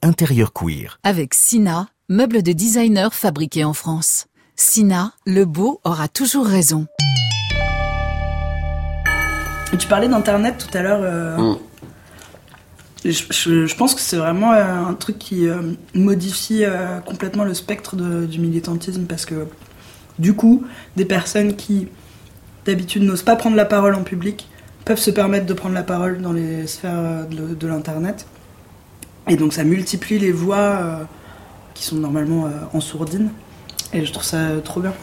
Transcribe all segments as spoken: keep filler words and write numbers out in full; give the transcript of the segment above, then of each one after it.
Intérieur Queer. Avec Sina, meuble de designer fabriqué en France. Sina, le beau aura toujours raison. Tu parlais d'Internet tout à l'heure. Euh... Mm. Je, je, je pense que c'est vraiment euh, un truc qui euh, modifie euh, complètement le spectre de, du militantisme, parce que du coup, des personnes qui d'habitude n'osent pas prendre la parole en public peuvent se permettre de prendre la parole dans les sphères de, de l'internet, et donc ça multiplie les voix euh, qui sont normalement euh, en sourdine, et je trouve ça trop bien.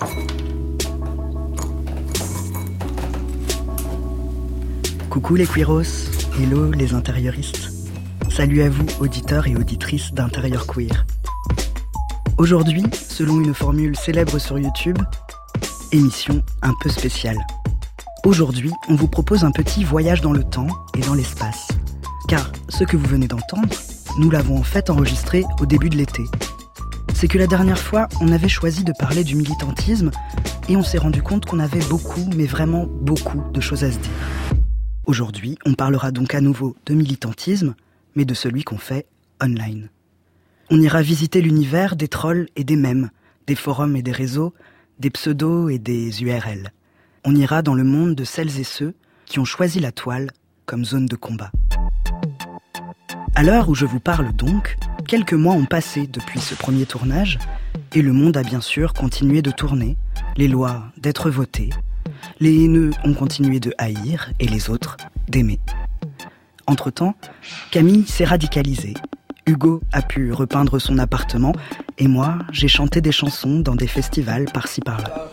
Coucou les queeros, hello les intérioristes. Salut à vous, auditeurs et auditrices d'Intérieur Queer. Aujourd'hui, selon une formule célèbre sur YouTube, émission un peu spéciale. Aujourd'hui, on vous propose un petit voyage dans le temps et dans l'espace. Car ce que vous venez d'entendre, nous l'avons en fait enregistré au début de l'été. C'est que la dernière fois, on avait choisi de parler du militantisme et on s'est rendu compte qu'on avait beaucoup, mais vraiment beaucoup de choses à se dire. Aujourd'hui, on parlera donc à nouveau de militantisme, mais de celui qu'on fait online. On ira visiter l'univers des trolls et des mèmes, des forums et des réseaux, des pseudos et des U R L. On ira dans le monde de celles et ceux qui ont choisi la toile comme zone de combat. À l'heure où je vous parle donc, quelques mois ont passé depuis ce premier tournage, et le monde a bien sûr continué de tourner, les lois d'être votées, les haineux ont continué de haïr et les autres d'aimer. Entre-temps, Camille s'est radicalisée. Hugo a pu repeindre son appartement et moi, j'ai chanté des chansons dans des festivals par-ci par-là.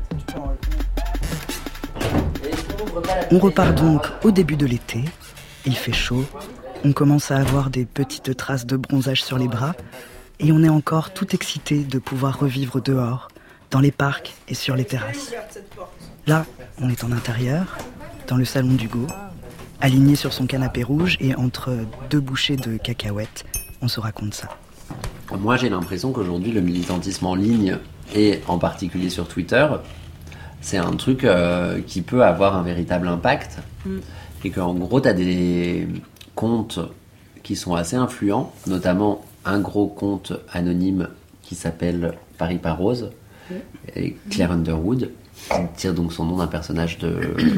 On repart donc au début de l'été. Il fait chaud, on commence à avoir des petites traces de bronzage sur les bras et on est encore tout excité de pouvoir revivre dehors, dans les parcs et sur les terrasses. Là, on est en intérieur, dans le salon d'Hugo, aligné sur son canapé rouge et entre deux bouchées de cacahuètes, on se raconte ça. Moi, j'ai l'impression qu'aujourd'hui, le militantisme en ligne, et en particulier sur Twitter, c'est un truc euh, qui peut avoir un véritable impact. Mm. Et qu'en gros, tu as des comptes qui sont assez influents, notamment un gros compte anonyme qui s'appelle Paris par Rose, mm. et Claire Underwood, qui tire donc son nom d'un personnage de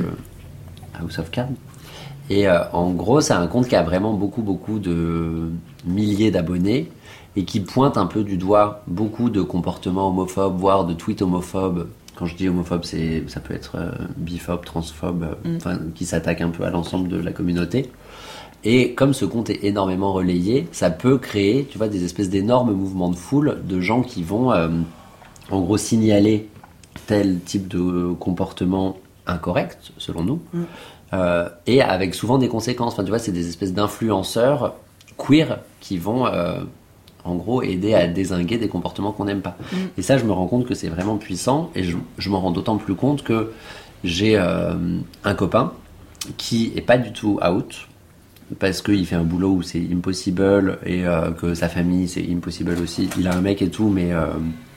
House of Cards. Et euh, en gros, c'est un compte qui a vraiment beaucoup, beaucoup de milliers d'abonnés et qui pointe un peu du doigt beaucoup de comportements homophobes, voire de tweets homophobes. Quand je dis homophobe, c'est, ça peut être euh, biphobe, transphobe, mm. enfin, qui s'attaque un peu à l'ensemble de la communauté. Et comme ce compte est énormément relayé, ça peut créer, tu vois, des espèces d'énormes mouvements de foule de gens qui vont, euh, en gros, signaler tel type de comportement incorrect, selon nous, mm. euh, et avec souvent des conséquences. Enfin, tu vois, c'est des espèces d'influenceurs queer qui vont, euh, en gros, aider à dézinguer des comportements qu'on n'aime pas. Mm. Et ça, je me rends compte que c'est vraiment puissant, et je, je m'en rends d'autant plus compte que j'ai euh, un copain qui est pas du tout out, parce qu'il fait un boulot où c'est impossible, et euh, que sa famille, c'est impossible aussi. Il a un mec et tout, mais... Euh,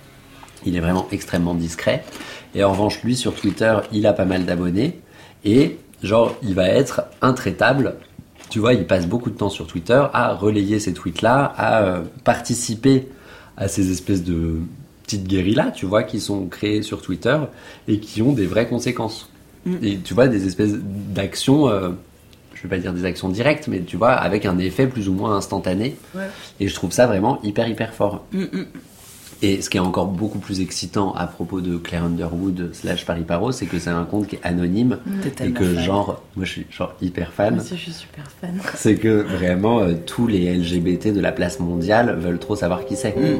il est vraiment extrêmement discret. Et en revanche, lui, sur Twitter, il a pas mal d'abonnés. Et genre, il va être intraitable. Tu vois, il passe beaucoup de temps sur Twitter à relayer ces tweets-là, à euh, participer à ces espèces de petites guérillas, tu vois, qui sont créées sur Twitter et qui ont des vraies conséquences. Mm. Et tu vois, des espèces d'actions... Euh, je vais pas dire des actions directes, mais tu vois, avec un effet plus ou moins instantané. Ouais. Et je trouve ça vraiment hyper, hyper fort. Mm-mm. Et ce qui est encore beaucoup plus excitant à propos de Claire Underwood slash Paris par Rose, c'est que c'est un compte qui est anonyme. Mmh. Et que fan. genre, moi je suis genre hyper fan. Moi aussi je suis super fan. C'est que vraiment euh, tous les L G B T de la place mondiale veulent trop savoir qui c'est. Mmh.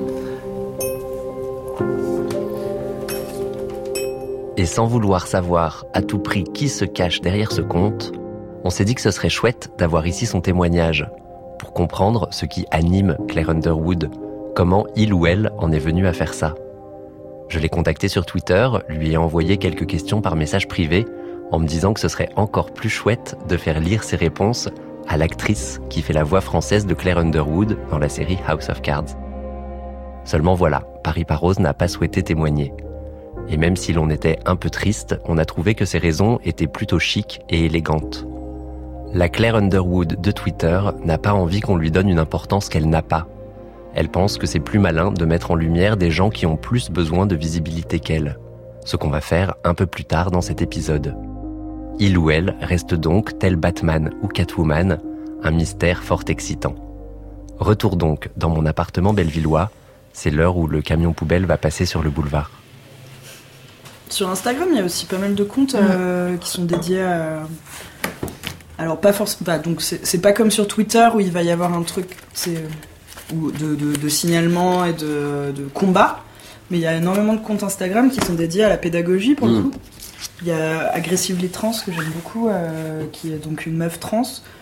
Et sans vouloir savoir à tout prix qui se cache derrière ce compte, on s'est dit que ce serait chouette d'avoir ici son témoignage pour comprendre ce qui anime Claire Underwood. Comment il ou elle en est venu à faire ça. Je l'ai contacté sur Twitter, lui ai envoyé quelques questions par message privé, en me disant que ce serait encore plus chouette de faire lire ses réponses à l'actrice qui fait la voix française de Claire Underwood dans la série House of Cards. Seulement voilà, Paris par Rose n'a pas souhaité témoigner. Et même si l'on était un peu triste, on a trouvé que ses raisons étaient plutôt chic et élégantes. La Claire Underwood de Twitter n'a pas envie qu'on lui donne une importance qu'elle n'a pas. Elle pense que c'est plus malin de mettre en lumière des gens qui ont plus besoin de visibilité qu'elle. Ce qu'on va faire un peu plus tard dans cet épisode. Il ou elle reste donc, tel Batman ou Catwoman, un mystère fort excitant. Retour donc dans mon appartement bellevillois, c'est l'heure où le camion poubelle va passer sur le boulevard. Sur Instagram, il y a aussi pas mal de comptes euh, qui sont dédiés à... Alors pas forcément... Bah, donc c'est, c'est pas comme sur Twitter où il va y avoir un truc c'est, ou de, de, de signalement et de, de combat, mais il y a énormément de comptes Instagram qui sont dédiés à la pédagogie pour mmh. le coup. Il y a Aggressively Trans que j'aime beaucoup, euh, qui est donc une meuf trans,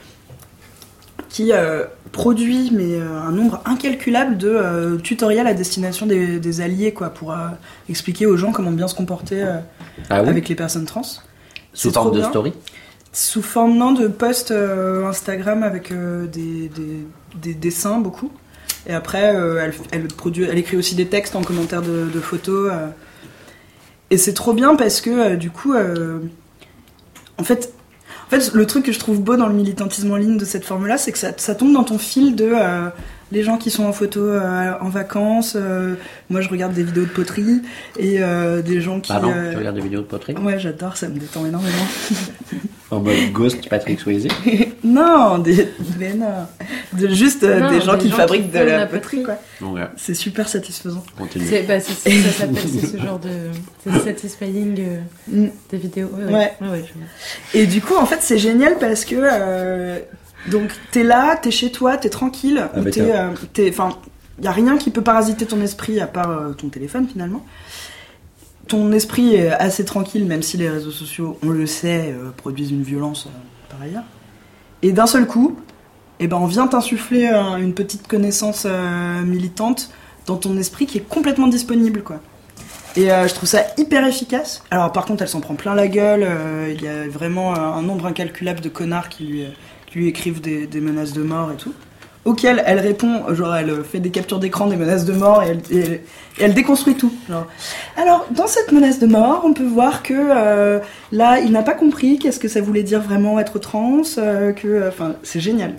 qui euh, produit mais euh, un nombre incalculable de euh, tutoriels à destination des, des alliés quoi, pour euh, expliquer aux gens comment bien se comporter euh, ah oui avec les personnes trans. Sous forme de bien. Story Sous forme non, de posts euh, Instagram avec euh, des, des, des dessins beaucoup. Et après, euh, elle, elle, produit, elle écrit aussi des textes en commentaire de, de photos. Euh. Et c'est trop bien parce que euh, du coup, euh, en fait... En fait, le truc que je trouve beau dans le militantisme en ligne de cette forme-là, c'est que ça, ça tombe dans ton fil de euh, les gens qui sont en photo euh, en vacances. Euh, moi, je regarde des vidéos de poterie et euh, des gens qui. Ah non, euh... tu regardes des vidéos de poterie ? Ouais, j'adore, ça me détend énormément. En mode Ghost Patrick Swayze ? Non, des, mais non, de juste euh, non, des gens des qui gens fabriquent qui de la, la poterie, quoi. Ouais. C'est super satisfaisant. C'est, bah, c'est, c'est, ça s'appelle c'est ce genre de c'est satisfying euh, mm. des vidéos. Ouais. ouais. ouais. ouais Et du coup, en fait, c'est génial parce que euh, donc t'es là, t'es chez toi, t'es tranquille, ah, t'es, euh, t'es, enfin, y a rien qui peut parasiter ton esprit à part euh, ton téléphone finalement. Ton esprit est assez tranquille, même si les réseaux sociaux, on le sait, euh, produisent une violence euh, par ailleurs. Et d'un seul coup, eh ben, on vient t'insuffler euh, une petite connaissance euh, militante dans ton esprit qui est complètement disponible, quoi. Et euh, je trouve ça hyper efficace. Alors par contre, elle s'en prend plein la gueule. Euh, il y a vraiment un nombre incalculable de connards qui lui, qui lui écrivent des, des menaces de mort et tout. Auquel elle répond, genre elle fait des captures d'écran des menaces de mort et elle, et, et elle déconstruit tout. Genre. Alors, dans cette menace de mort, on peut voir que euh, là, il n'a pas compris qu'est-ce que ça voulait dire vraiment être trans, euh, que, enfin, c'est génial.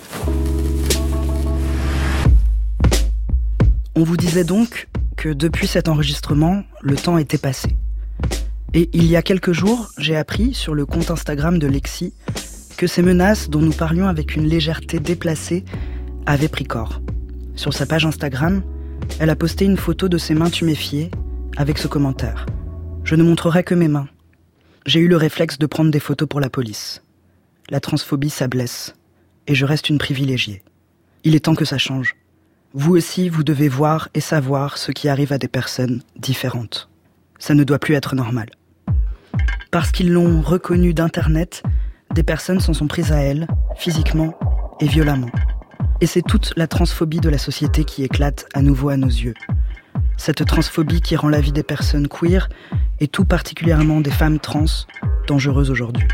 On vous disait donc que depuis cet enregistrement, le temps était passé. Et il y a quelques jours, j'ai appris sur le compte Instagram de Lexi que ces menaces dont nous parlions avec une légèreté déplacée avait pris corps. Sur sa page Instagram, elle a posté une photo de ses mains tuméfiées avec ce commentaire. « Je ne montrerai que mes mains. J'ai eu le réflexe de prendre des photos pour la police. La transphobie, ça blesse. Et je reste une privilégiée. Il est temps que ça change. Vous aussi, vous devez voir et savoir ce qui arrive à des personnes différentes. Ça ne doit plus être normal. » Parce qu'ils l'ont reconnue d'Internet, des personnes s'en sont prises à elle, physiquement et violemment. Et c'est toute la transphobie de la société qui éclate à nouveau à nos yeux. Cette transphobie qui rend la vie des personnes queer, et tout particulièrement des femmes trans, dangereuse aujourd'hui.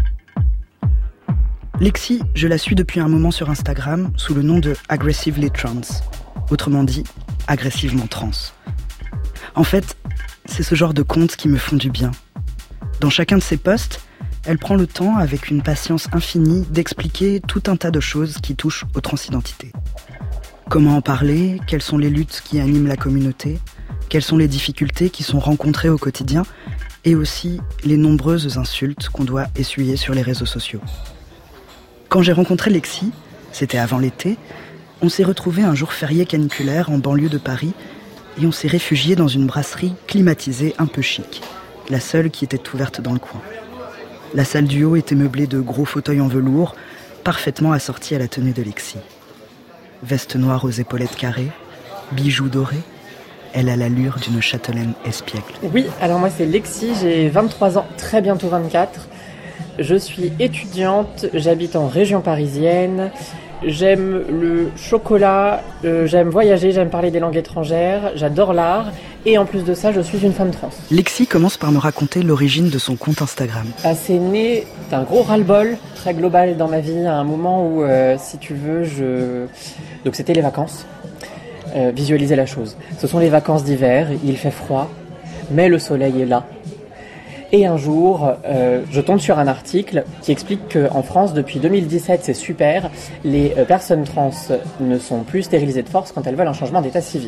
Lexi, je la suis depuis un moment sur Instagram sous le nom de Aggressively Trans, autrement dit, agressivement trans. En fait, c'est ce genre de comptes qui me font du bien. Dans chacun de ses posts, elle prend le temps, avec une patience infinie, d'expliquer tout un tas de choses qui touchent aux transidentités. Comment en parler ? Quelles sont les luttes qui animent la communauté ? Quelles sont les difficultés qui sont rencontrées au quotidien ? Et aussi les nombreuses insultes qu'on doit essuyer sur les réseaux sociaux. Quand j'ai rencontré Lexi, c'était avant l'été, on s'est retrouvés un jour férié caniculaire en banlieue de Paris et on s'est réfugiés dans une brasserie climatisée un peu chic, la seule qui était ouverte dans le coin. La salle du haut était meublée de gros fauteuils en velours, parfaitement assortis à la tenue de Lexi. Veste noire aux épaulettes carrées, bijoux dorés, elle a l'allure d'une châtelaine espiègle. Oui, alors moi c'est Lexi, j'ai vingt-trois ans, très bientôt vingt-quatre. Je suis étudiante, j'habite en région parisienne. J'aime le chocolat, euh, j'aime voyager, j'aime parler des langues étrangères, j'adore l'art. Et en plus de ça, je suis une femme trans. Lexi commence par me raconter l'origine de son compte Instagram. Ah, c'est né d'un gros ras-le-bol très global dans ma vie, à un moment où, euh, si tu veux, je... Donc c'était les vacances. Euh, visualiser la chose. Ce sont les vacances d'hiver, il fait froid, mais le soleil est là. Et un jour, euh, je tombe sur un article qui explique qu'en France, depuis deux mille dix-sept, c'est super, les euh, personnes trans ne sont plus stérilisées de force quand elles veulent un changement d'état civil.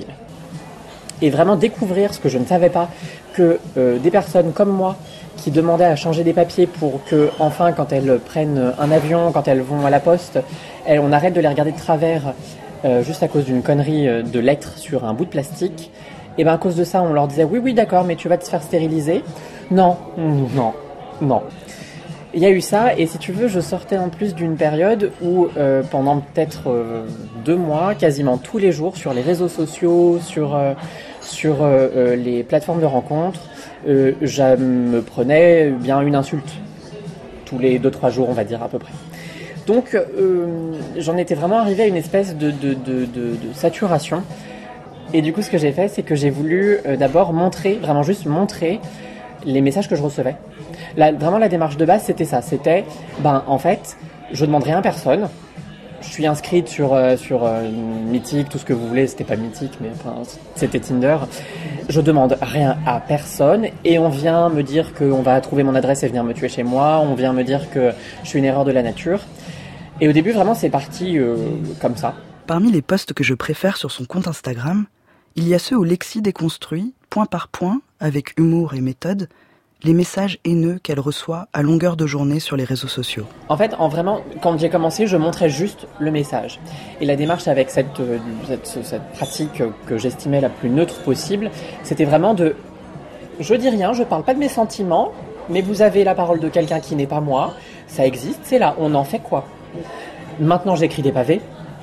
Et vraiment découvrir ce que je ne savais pas, que euh, des personnes comme moi, qui demandaient à changer des papiers pour que, enfin, quand elles prennent un avion, quand elles vont à la poste, elles, on arrête de les regarder de travers euh, juste à cause d'une connerie euh, de lettres sur un bout de plastique. Et bien à cause de ça, on leur disait oui, oui, d'accord, mais tu vas te faire stériliser. Non, non, non. Il y a eu ça, et si tu veux, je sortais en plus d'une période où euh, pendant peut-être euh, deux mois, quasiment tous les jours, sur les réseaux sociaux, sur, euh, sur euh, euh, les plateformes de rencontres, euh, je me prenais bien une insulte. Tous les deux, trois jours, on va dire à peu près. Donc euh, j'en étais vraiment arrivé à une espèce de, de, de, de, de saturation. Et du coup, ce que j'ai fait, c'est que j'ai voulu euh, d'abord montrer, vraiment juste montrer les messages que je recevais. Là, vraiment, la démarche de base, c'était ça. C'était, ben, en fait, je demande rien à personne. Je suis inscrite sur, euh, sur euh, Mythique, tout ce que vous voulez. C'était pas Mythique, mais enfin, c'était Tinder. Je demande rien à personne. Et on vient me dire qu'on va trouver mon adresse et venir me tuer chez moi. On vient me dire que je suis une erreur de la nature. Et au début, vraiment, c'est parti euh, comme ça. Parmi les posts que je préfère sur son compte Instagram, il y a ceux où Lexi déconstruit, point par point, avec humour et méthode, les messages haineux qu'elle reçoit à longueur de journée sur les réseaux sociaux. En fait, en vraiment, quand j'ai commencé, je montrais juste le message. Et la démarche avec cette, euh, cette, cette pratique que j'estimais la plus neutre possible, c'était vraiment de... Je dis rien, je parle pas de mes sentiments, mais vous avez la parole de quelqu'un qui n'est pas moi, ça existe, c'est là, on en fait quoi? Maintenant, j'écris des pavés.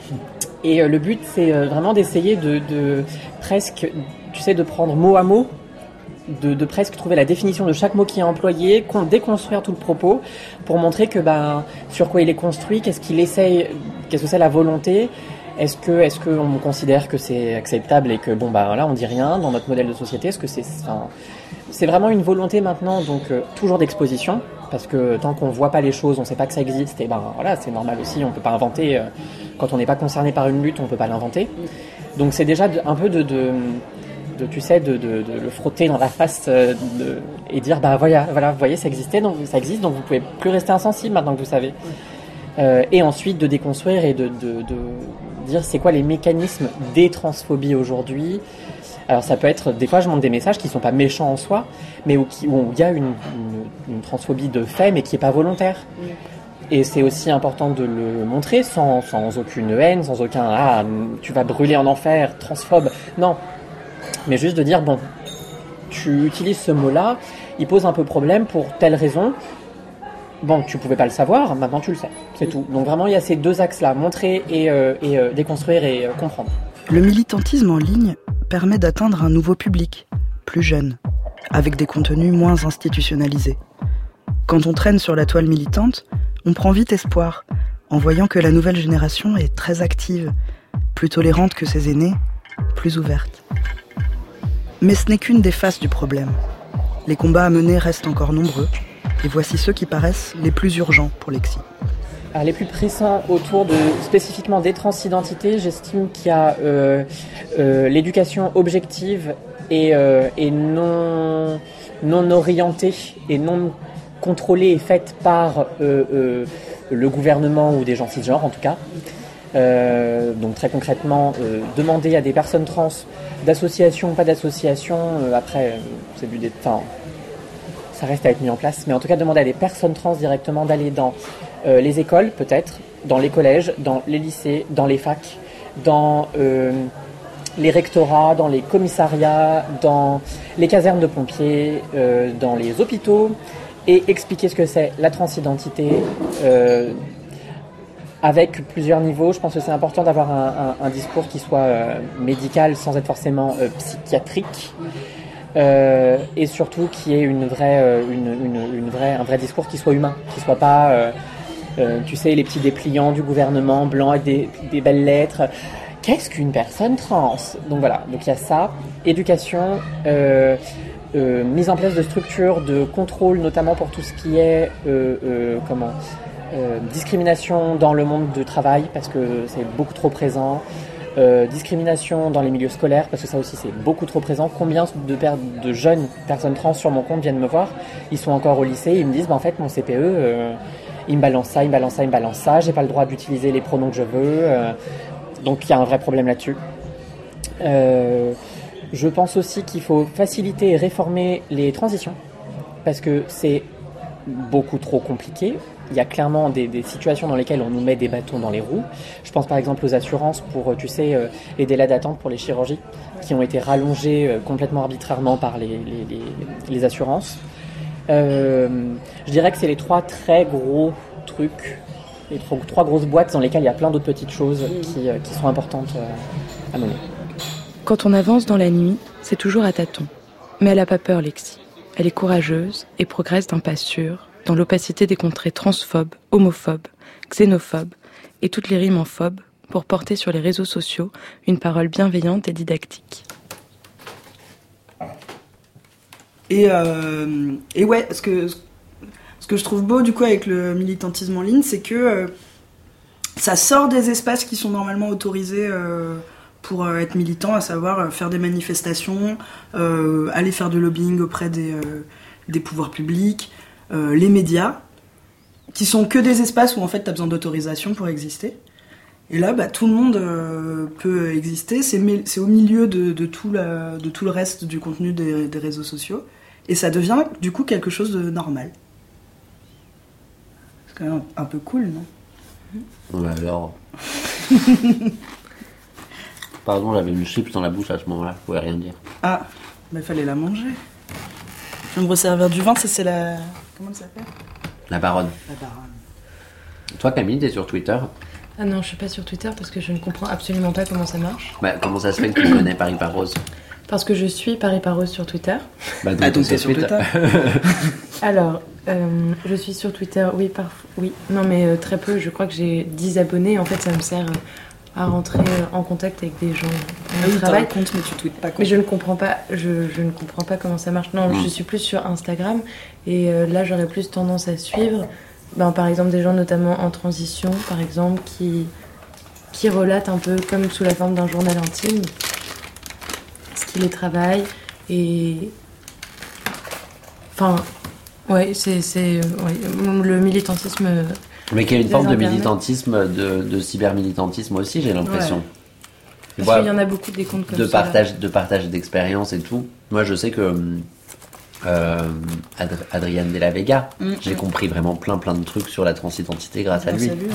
Et euh, le but, c'est euh, vraiment d'essayer de, de presque, tu sais, de prendre mot à mot, de, de presque trouver la définition de chaque mot qui est employé, con, déconstruire tout le propos pour montrer que ben sur quoi il est construit, qu'est-ce qu'il essaye, qu'est-ce que c'est la volonté, est-ce que est-ce que on considère que c'est acceptable et que bon bah voilà on dit rien dans notre modèle de société, est-ce que c'est enfin, c'est vraiment une volonté maintenant donc euh, toujours d'exposition parce que tant qu'on voit pas les choses, on sait pas que ça existe et ben voilà c'est normal aussi, on peut pas inventer euh, quand on n'est pas concerné par une lutte, on peut pas l'inventer. Donc c'est déjà de, un peu de, de de, tu sais, de, de, de le frotter dans la face euh, de, et dire, bah voilà, voilà, vous voyez, ça existait, donc ça existe, donc vous pouvez plus rester insensible maintenant que vous savez. Euh, et ensuite de déconstruire et de, de, de dire c'est quoi les mécanismes des transphobies aujourd'hui. Alors ça peut être, des fois je montre des messages qui sont pas méchants en soi, mais où il où y a une, une, une transphobie de fait, mais qui est pas volontaire. Et c'est aussi important de le montrer sans, sans aucune haine, sans aucun « ah, tu vas brûler en enfer, transphobe ». Non, mais juste de dire, bon, tu utilises ce mot-là, il pose un peu problème pour telle raison. Bon, tu pouvais pas le savoir, maintenant tu le sais, c'est tout. Donc vraiment, il y a ces deux axes-là, montrer et, euh, et euh, déconstruire et euh, comprendre. Le militantisme en ligne permet d'atteindre un nouveau public, plus jeune, avec des contenus moins institutionnalisés. Quand on traîne sur la toile militante, on prend vite espoir, en voyant que la nouvelle génération est très active, plus tolérante que ses aînés, plus ouverte. Mais ce n'est qu'une des faces du problème. Les combats à mener restent encore nombreux, et voici ceux qui paraissent les plus urgents pour Lexi. Alors, les plus pressants autour de, spécifiquement des transidentités, j'estime qu'il y a euh, euh, l'éducation objective et, euh, et non, non orientée et non contrôlée et faite par euh, euh, le gouvernement ou des gens cisgenres en tout cas. Euh, donc très concrètement, euh, demander à des personnes trans d'association ou pas d'association, euh, après euh, c'est du détail, ça reste à être mis en place, mais en tout cas demander à des personnes trans directement d'aller dans euh, les écoles peut-être, dans les collèges, dans les lycées, dans les facs, dans euh, les rectorats, dans les commissariats, dans les casernes de pompiers, euh, dans les hôpitaux, et expliquer ce que c'est la transidentité, euh, avec plusieurs niveaux. Je pense que c'est important d'avoir un, un, un discours qui soit euh, médical sans être forcément euh, psychiatrique, euh, et surtout qui ait une vraie, euh, une, une, une vraie, un vrai discours qui soit humain, qui soit pas, euh, euh, tu sais, les petits dépliants du gouvernement blanc avec des, des belles lettres. Qu'est-ce qu'une personne trans ? Donc voilà, donc il y a ça, éducation, euh, euh, mise en place de structures de contrôle, notamment pour tout ce qui est euh, euh, comment euh, discrimination dans le monde du travail, parce que c'est beaucoup trop présent. Euh, discrimination dans les milieux scolaires, parce que ça aussi c'est beaucoup trop présent. Combien de, per- de jeunes personnes trans sur mon compte viennent me voir, ils sont encore au lycée, ils me disent bah, en fait mon C P E euh, il me balance ça, il me balance ça, il me balance ça, j'ai pas le droit d'utiliser les pronoms que je veux, euh, donc il y a un vrai problème là-dessus. Euh, je pense aussi qu'il faut faciliter et réformer les transitions, parce que c'est beaucoup trop compliqué. Il y a clairement des, des situations dans lesquelles on nous met des bâtons dans les roues. Je pense par exemple aux assurances pour, tu sais, euh, les délais d'attente pour les chirurgies qui ont été rallongés euh, complètement arbitrairement par les, les, les, les assurances. Euh, je dirais que c'est les trois très gros trucs, les trois, trois grosses boîtes dans lesquelles il y a plein d'autres petites choses qui, euh, qui sont importantes euh, à mener. Quand on avance dans la nuit, c'est toujours à tâtons. Mais elle n'a pas peur, Lexi. Elle est courageuse et progresse d'un pas sûr dans l'opacité des contrées transphobes, homophobes, xénophobes et toutes les rimes en phobes pour porter sur les réseaux sociaux une parole bienveillante et didactique. Et, euh, et ouais, ce que, ce que je trouve beau du coup avec le militantisme en ligne, c'est que euh, ça sort des espaces qui sont normalement autorisés euh, pour euh, être militant, à savoir euh, faire des manifestations, euh, aller faire du lobbying auprès des, euh, des pouvoirs publics, Euh, les médias, qui sont que des espaces où en fait t'as besoin d'autorisation pour exister. Et là, bah, tout le monde euh, peut exister. C'est, c'est au milieu de, de, tout la, de tout le reste du contenu des, des réseaux sociaux. Et ça devient du coup quelque chose de normal. C'est quand même un, un peu cool, non ? Ouais, alors. Pardon, j'avais une chips dans la bouche à ce moment-là, je pouvais rien dire. Ah, bah il fallait la manger. Je vais me resservir du vin, ça c'est la... Comment ça s'appelle ? La baronne. La baronne. Toi, Camille, t'es sur Twitter ? Ah non, je suis pas sur Twitter parce que je ne comprends absolument pas comment ça marche. Bah, comment ça se fait que tu connais Paris par Rose ? Parce que je suis Paris par Rose sur Twitter. Bah, donc, ah, donc t'es sur Twitter. Alors, euh, je suis sur Twitter, oui, parfois, oui. Non, mais euh, très peu, je crois que j'ai dix abonnés. En fait, ça me sert à rentrer en contact avec des gens Ah oui, travail. compte, mais tu tweets pas quoi. Mais je ne comprends pas, je, je ne comprends pas comment ça marche. Non, mmh. je suis plus sur Instagram et euh, là j'aurais plus tendance à suivre, ben, par exemple des gens notamment en transition, par exemple, qui qui relatent un peu comme sous la forme d'un journal intime ce qui les travaille et enfin ouais c'est c'est ouais, le militantisme. Mais qu'il y a une forme de militantisme, de, de cyber-militantisme aussi, j'ai l'impression. Ouais. Parce qu'il y en a beaucoup des comptes comme de ça. Partage, de partage d'expérience et tout. Moi, je sais que euh, Ad- Adrian de la Vega, mmh. j'ai compris vraiment plein plein de trucs sur la transidentité grâce grâce à lui. À lui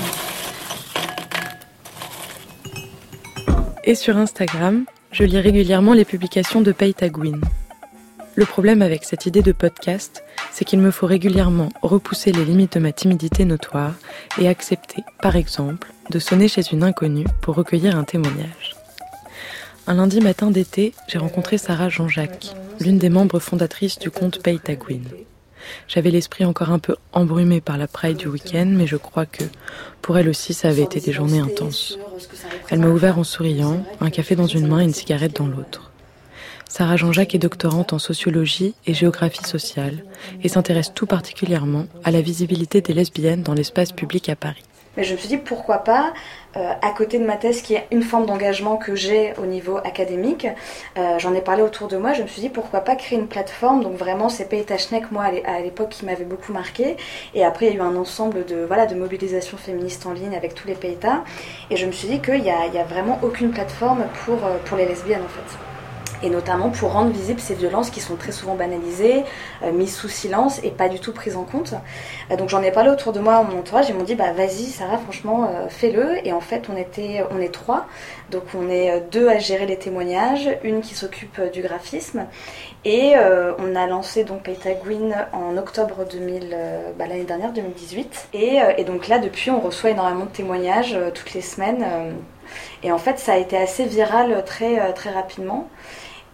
hein. Et sur Instagram, je lis régulièrement les publications de Peyta Gwyn. Le problème avec cette idée de podcast, c'est qu'il me faut régulièrement repousser les limites de ma timidité notoire et accepter, par exemple, de sonner chez une inconnue pour recueillir un témoignage. Un lundi matin d'été, j'ai rencontré Sarah Jean-Jacques, l'une des membres fondatrices du compte Peyta Gwyn. J'avais l'esprit encore un peu embrumé par la Pride du week-end, mais je crois que, pour elle aussi, ça avait été des journées intenses. Elle m'a ouvert en souriant, un café dans une main et une cigarette dans l'autre. Sarah Jean-Jacques est doctorante en sociologie et géographie sociale et s'intéresse tout particulièrement à la visibilité des lesbiennes dans l'espace public à Paris. Mais je me suis dit pourquoi pas, euh, à côté de ma thèse qui est une forme d'engagement que j'ai au niveau académique, euh, j'en ai parlé autour de moi, je me suis dit pourquoi pas créer une plateforme, donc vraiment c'est Peyta Schneck moi à l'époque qui m'avait beaucoup marqué, et après il y a eu un ensemble de, voilà, de mobilisation féministe en ligne avec tous les Peyta, et je me suis dit qu'il n'y a, il y a vraiment aucune plateforme pour, pour les lesbiennes en fait. Et notamment pour rendre visibles ces violences qui sont très souvent banalisées, euh, mises sous silence et pas du tout prises en compte. Euh, donc j'en ai parlé autour de moi à mon entourage, ils m'ont dit bah vas-y Sarah, franchement euh, fais-le. Et en fait on était, on est trois, donc on est deux à gérer les témoignages, une qui s'occupe du graphisme, et euh, on a lancé donc Peyta Gwyn en octobre deux mille, euh, bah, l'année dernière deux mille dix-huit. Et, euh, et donc là depuis on reçoit énormément de témoignages euh, toutes les semaines. Euh, et en fait ça a été assez viral très très rapidement.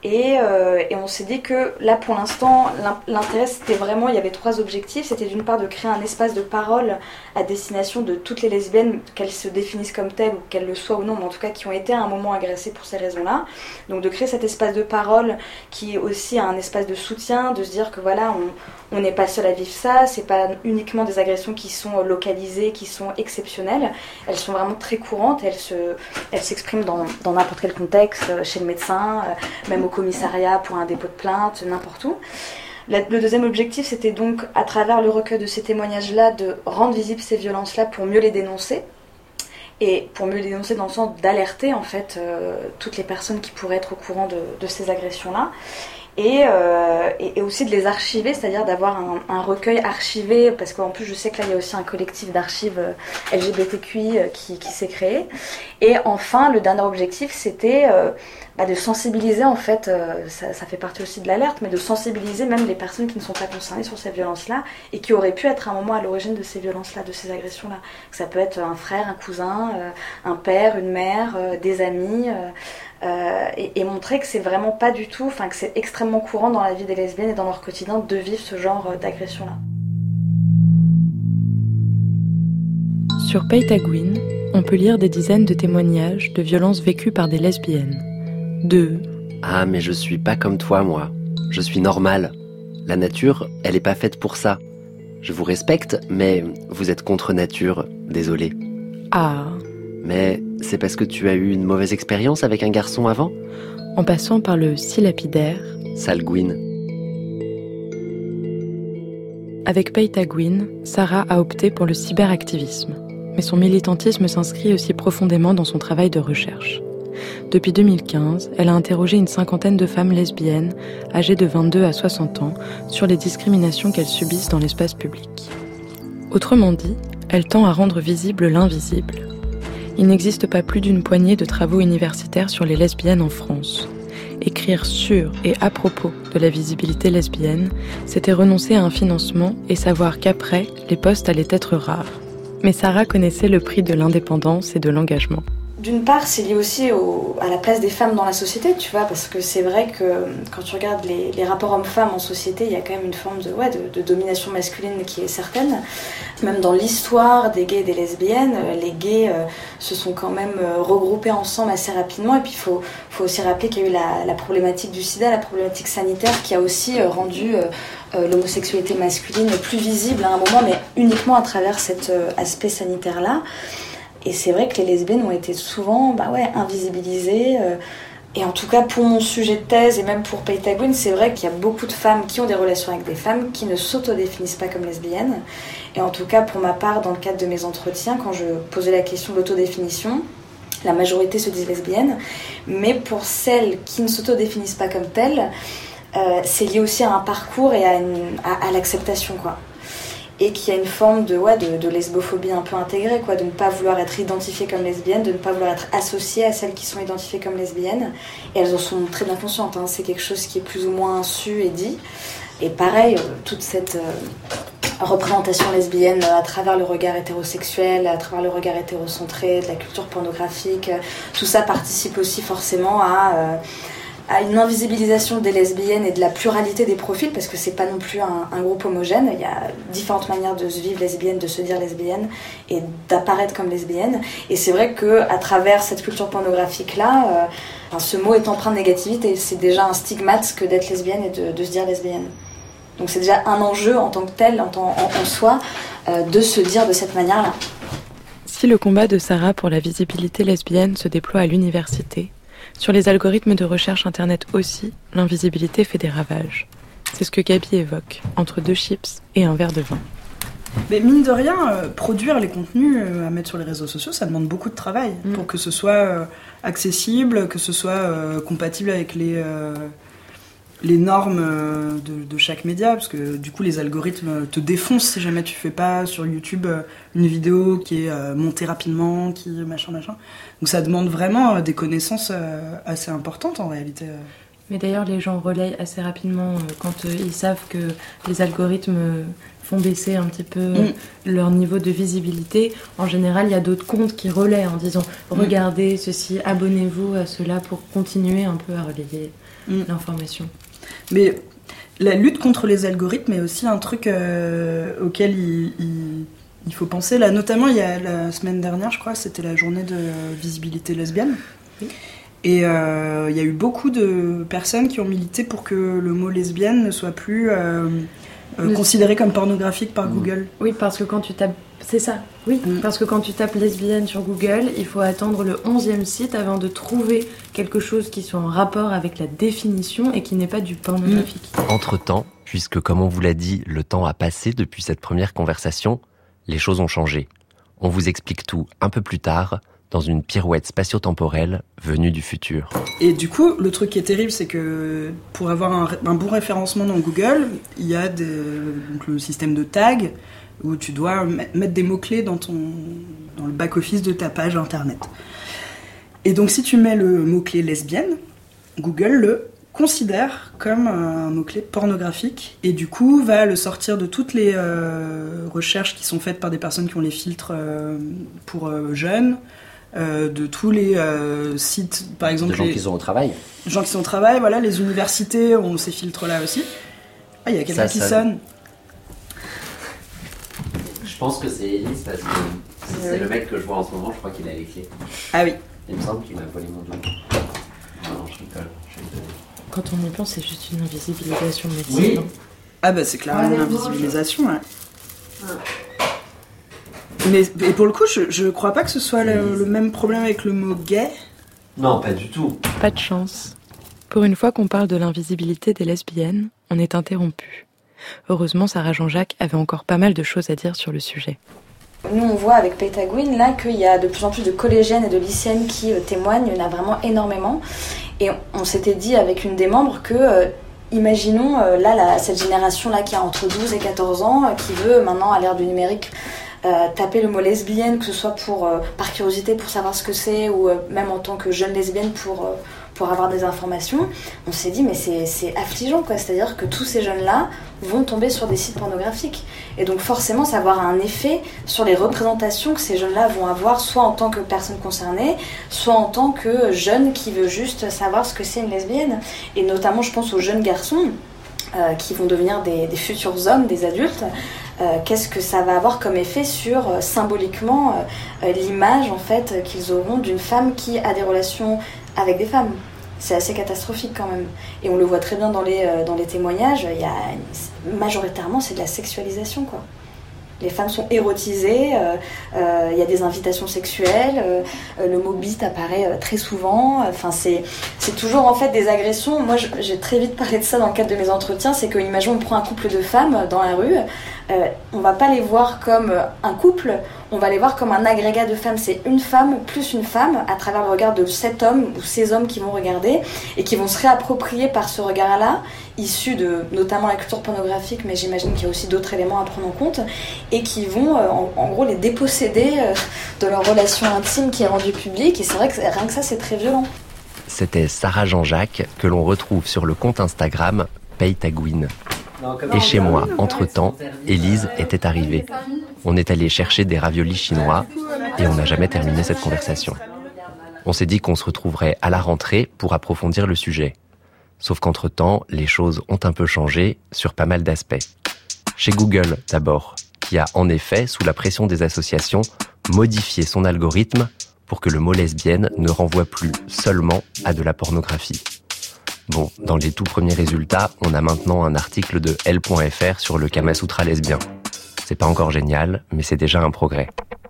Et, euh, et on s'est dit que là, pour l'instant, l'intérêt, c'était vraiment, il y avait trois objectifs. C'était d'une part de créer un espace de parole à destination de toutes les lesbiennes, qu'elles se définissent comme telles ou qu'elles le soient ou non, mais en tout cas qui ont été à un moment agressées pour ces raisons-là. Donc de créer cet espace de parole qui est aussi un espace de soutien, de se dire que voilà, on n'est pas seul à vivre ça, c'est pas uniquement des agressions qui sont localisées, qui sont exceptionnelles. Elles sont vraiment très courantes, elles se, elles s'expriment dans, dans n'importe quel contexte, chez le médecin, même au commissariat pour un dépôt de plainte, n'importe où. Le deuxième objectif, c'était donc, à travers le recueil de ces témoignages-là, de rendre visibles ces violences-là pour mieux les dénoncer. Et pour mieux les dénoncer dans le sens d'alerter, en fait, euh, toutes les personnes qui pourraient être au courant de, de ces agressions-là. Et, euh, et, et aussi de les archiver, c'est-à-dire d'avoir un, un recueil archivé, parce qu'en plus je sais que là il y a aussi un collectif d'archives L G B T Q I qui, qui s'est créé. Et enfin, le dernier objectif, c'était euh, bah, de sensibiliser, en fait, euh, ça, ça fait partie aussi de l'alerte, mais de sensibiliser même les personnes qui ne sont pas concernées sur ces violences-là et qui auraient pu être à un moment à l'origine de ces violences-là, de ces agressions-là. Ça peut être un frère, un cousin, euh, un père, une mère, euh, des amis... Euh, Euh, et, et montrer que c'est vraiment pas du tout, enfin que c'est extrêmement courant dans la vie des lesbiennes et dans leur quotidien de vivre ce genre d'agression-là. Sur Paytagwin, on peut lire des dizaines de témoignages de violences vécues par des lesbiennes. De « Ah, mais je suis pas comme toi, moi. Je suis normale. La nature, elle est pas faite pour ça. Je vous respecte, mais vous êtes contre nature. Désolé. » Ah. Mais c'est parce que tu as eu une mauvaise expérience avec un garçon avant ? En passant par le si lapidaire. Salgwin. Avec Paytagwin, Sarah a opté pour le cyberactivisme. Mais son militantisme s'inscrit aussi profondément dans son travail de recherche. Depuis deux mille quinze, elle a interrogé une cinquantaine de femmes lesbiennes, âgées de vingt-deux à soixante ans, sur les discriminations qu'elles subissent dans l'espace public. Autrement dit, elle tend à rendre visible l'invisible. Il n'existe pas plus d'une poignée de travaux universitaires sur les lesbiennes en France. Écrire sur et à propos de la visibilité lesbienne, c'était renoncer à un financement et savoir qu'après, les postes allaient être rares. Mais Sarah connaissait le prix de l'indépendance et de l'engagement. D'une part, c'est lié aussi au, à la place des femmes dans la société, tu vois, parce que c'est vrai que quand tu regardes les, les rapports hommes-femmes en société, il y a quand même une forme de, ouais, de, de domination masculine qui est certaine. Même dans l'histoire des gays et des lesbiennes, les gays euh, se sont quand même euh, regroupés ensemble assez rapidement. Et puis il faut, faut aussi rappeler qu'il y a eu la, la problématique du sida, la problématique sanitaire qui a aussi euh, rendu euh, euh, l'homosexualité masculine plus visible à un moment, mais uniquement à travers cet euh, aspect sanitaire-là. Et c'est vrai que les lesbiennes ont été souvent bah ouais, invisibilisées. Euh, et en tout cas, pour mon sujet de thèse et même pour Paytagwin, c'est vrai qu'il y a beaucoup de femmes qui ont des relations avec des femmes qui ne s'autodéfinissent pas comme lesbiennes. Et en tout cas, pour ma part, dans le cadre de mes entretiens, quand je posais la question de l'autodéfinition, la majorité se disent lesbiennes. Mais pour celles qui ne s'autodéfinissent pas comme telles, euh, c'est lié aussi à un parcours et à, une, à, à l'acceptation, quoi. Et qu'il y a une forme de, ouais, de, de lesbophobie un peu intégrée, quoi, de ne pas vouloir être identifiée comme lesbienne, de ne pas vouloir être associée à celles qui sont identifiées comme lesbiennes. Et elles en sont très bien conscientes, hein. C'est quelque chose qui est plus ou moins su et dit. Et pareil, toute cette euh, représentation lesbienne à travers le regard hétérosexuel, à travers le regard hétérocentré, de la culture pornographique, tout ça participe aussi forcément à... Euh, à une invisibilisation des lesbiennes et de la pluralité des profils, parce que c'est pas non plus un, un groupe homogène. Il y a différentes manières de se vivre lesbienne, de se dire lesbienne et d'apparaître comme lesbienne. Et c'est vrai que à travers cette culture pornographique là, euh, enfin, ce mot est empreint de négativité. C'est déjà un stigmate que d'être lesbienne et de, de se dire lesbienne. Donc c'est déjà un enjeu en tant que tel, en, en, en soi, euh, de se dire de cette manière-là. Si le combat de Sarah pour la visibilité lesbienne se déploie à l'université, sur les algorithmes de recherche internet aussi, l'invisibilité fait des ravages. C'est ce que Gabi évoque, entre deux chips et un verre de vin. Mais mine de rien, euh, produire les contenus euh, à mettre sur les réseaux sociaux, ça demande beaucoup de travail mmh. pour que ce soit euh, accessible, que ce soit euh, compatible avec les, euh, les normes euh, de, de chaque média, parce que du coup les algorithmes te défoncent si jamais tu fais pas sur YouTube euh, une vidéo qui est euh, montée rapidement, qui machin machin. Donc ça demande vraiment euh, des connaissances euh, assez importantes en réalité. Mais d'ailleurs, les gens relayent assez rapidement euh, quand euh, ils savent que les algorithmes euh, font baisser un petit peu mm. leur niveau de visibilité. En général, il y a d'autres comptes qui relaient en disant « Regardez ceci, abonnez-vous à cela » pour continuer un peu à relayer mm. l'information. Mais la lutte contre les algorithmes est aussi un truc euh, auquel il, il, il faut penser. Là, notamment, il y a la semaine dernière, je crois, c'était la journée de visibilité lesbienne. Oui. Et il euh, y a eu beaucoup de personnes qui ont milité pour que le mot lesbienne ne soit plus euh, euh, considéré comme pornographique par mmh. Google. Oui, parce que quand tu tapes... C'est ça, oui. Mmh. Parce que quand tu tapes lesbienne sur Google, il faut attendre le onzième site avant de trouver quelque chose qui soit en rapport avec la définition et qui n'est pas du pornographique. Mmh. Entre-temps, puisque comme on vous l'a dit, le temps a passé depuis cette première conversation, les choses ont changé. On vous explique tout un peu plus tard, dans une pirouette spatio-temporelle venue du futur. Et du coup, le truc qui est terrible, c'est que pour avoir un, un bon référencement dans Google, il y a des, donc le système de tags où tu dois mettre des mots-clés dans, ton, dans le back-office de ta page internet. Et donc si tu mets le mot-clé lesbienne, Google le considère comme un mot-clé pornographique et du coup va le sortir de toutes les euh, recherches qui sont faites par des personnes qui ont les filtres euh, pour euh, jeunes, Euh, de tous les euh, sites, par exemple... De gens les qui sont au travail. gens qui sont au travail, voilà, les universités ont ces filtres-là aussi. Ah, il y a quelqu'un qui sonne. sonne. Je pense que c'est Elise, parce que c'est oui. le mec que je vois en ce moment, je crois qu'il a les clés. Ah oui. Il me semble qu'il m'a volé mon double. Non, non, je rigole. Je rigole. Quand on y pense, c'est juste une invisibilisation de médecine. Oui. Ah bah c'est clairement une invisibilisation, ouais. Ah. Mais et pour le coup, je, je crois pas que ce soit le, le même problème avec le mot gay. Non, pas du tout. Pas de chance. Pour une fois qu'on parle de l'invisibilité des lesbiennes, on est interrompu. Heureusement, Sarah Jean-Jacques avait encore pas mal de choses à dire sur le sujet. Nous, on voit avec Paytagwin là qu'il y a de plus en plus de collégiennes et de lycéennes qui euh, témoignent. Il y en a vraiment énormément. Et on, on s'était dit avec une des membres que, euh, imaginons euh, là la, cette génération là qui a entre douze et quatorze ans, euh, qui veut maintenant à l'ère du numérique Euh, taper le mot lesbienne, que ce soit pour, euh, par curiosité pour savoir ce que c'est ou euh, même en tant que jeune lesbienne pour, euh, pour avoir des informations, on s'est dit mais c'est, c'est affligeant quoi, c'est-à-dire que tous ces jeunes-là vont tomber sur des sites pornographiques et donc forcément ça va avoir un effet sur les représentations que ces jeunes-là vont avoir, soit en tant que personne concernée, soit en tant que jeune qui veut juste savoir ce que c'est une lesbienne, et notamment je pense aux jeunes garçons euh, qui vont devenir des, des futurs hommes, des adultes. Euh, qu'est-ce que ça va avoir comme effet sur euh, symboliquement euh, l'image en fait qu'ils auront d'une femme qui a des relations avec des femmes. C'est assez catastrophique quand même. Et on le voit très bien dans les, euh, dans les témoignages, il y a, majoritairement c'est de la sexualisation quoi. Les femmes sont érotisées, il euh, euh, y a des invitations sexuelles, euh, le mot bite apparaît euh, très souvent. Enfin, c'est, c'est toujours en fait des agressions. Moi, je, j'ai très vite parlé de ça dans le cadre de mes entretiens. C'est que, imaginons, on prend un couple de femmes dans la rue, euh, on va pas les voir comme un couple, on va les voir comme un agrégat de femmes. C'est une femme plus une femme à travers le regard de cet homme ou ces hommes qui vont regarder et qui vont se réapproprier par ce regard-là, issu de notamment la culture pornographique, mais j'imagine qu'il y a aussi d'autres éléments à prendre en compte, et qui vont euh, en, en gros les déposséder euh, de leur relation intime qui est rendue publique, et c'est vrai que rien que ça c'est très violent. C'était Sarah Jean-Jacques que l'on retrouve sur le compte Instagram Paytagwin. Et chez moi, entre-temps, Élise était arrivée. On est allé chercher des raviolis chinois et on n'a jamais terminé cette conversation. On s'est dit qu'on se retrouverait à la rentrée pour approfondir le sujet. Sauf qu'entre-temps, les choses ont un peu changé sur pas mal d'aspects. Chez Google, d'abord, qui a en effet, sous la pression des associations, modifié son algorithme pour que le mot lesbienne ne renvoie plus seulement à de la pornographie. Bon, dans les tout premiers résultats, on a maintenant un article de L point F R sur le Kama Sutra lesbien. C'est pas encore génial, mais c'est déjà un progrès.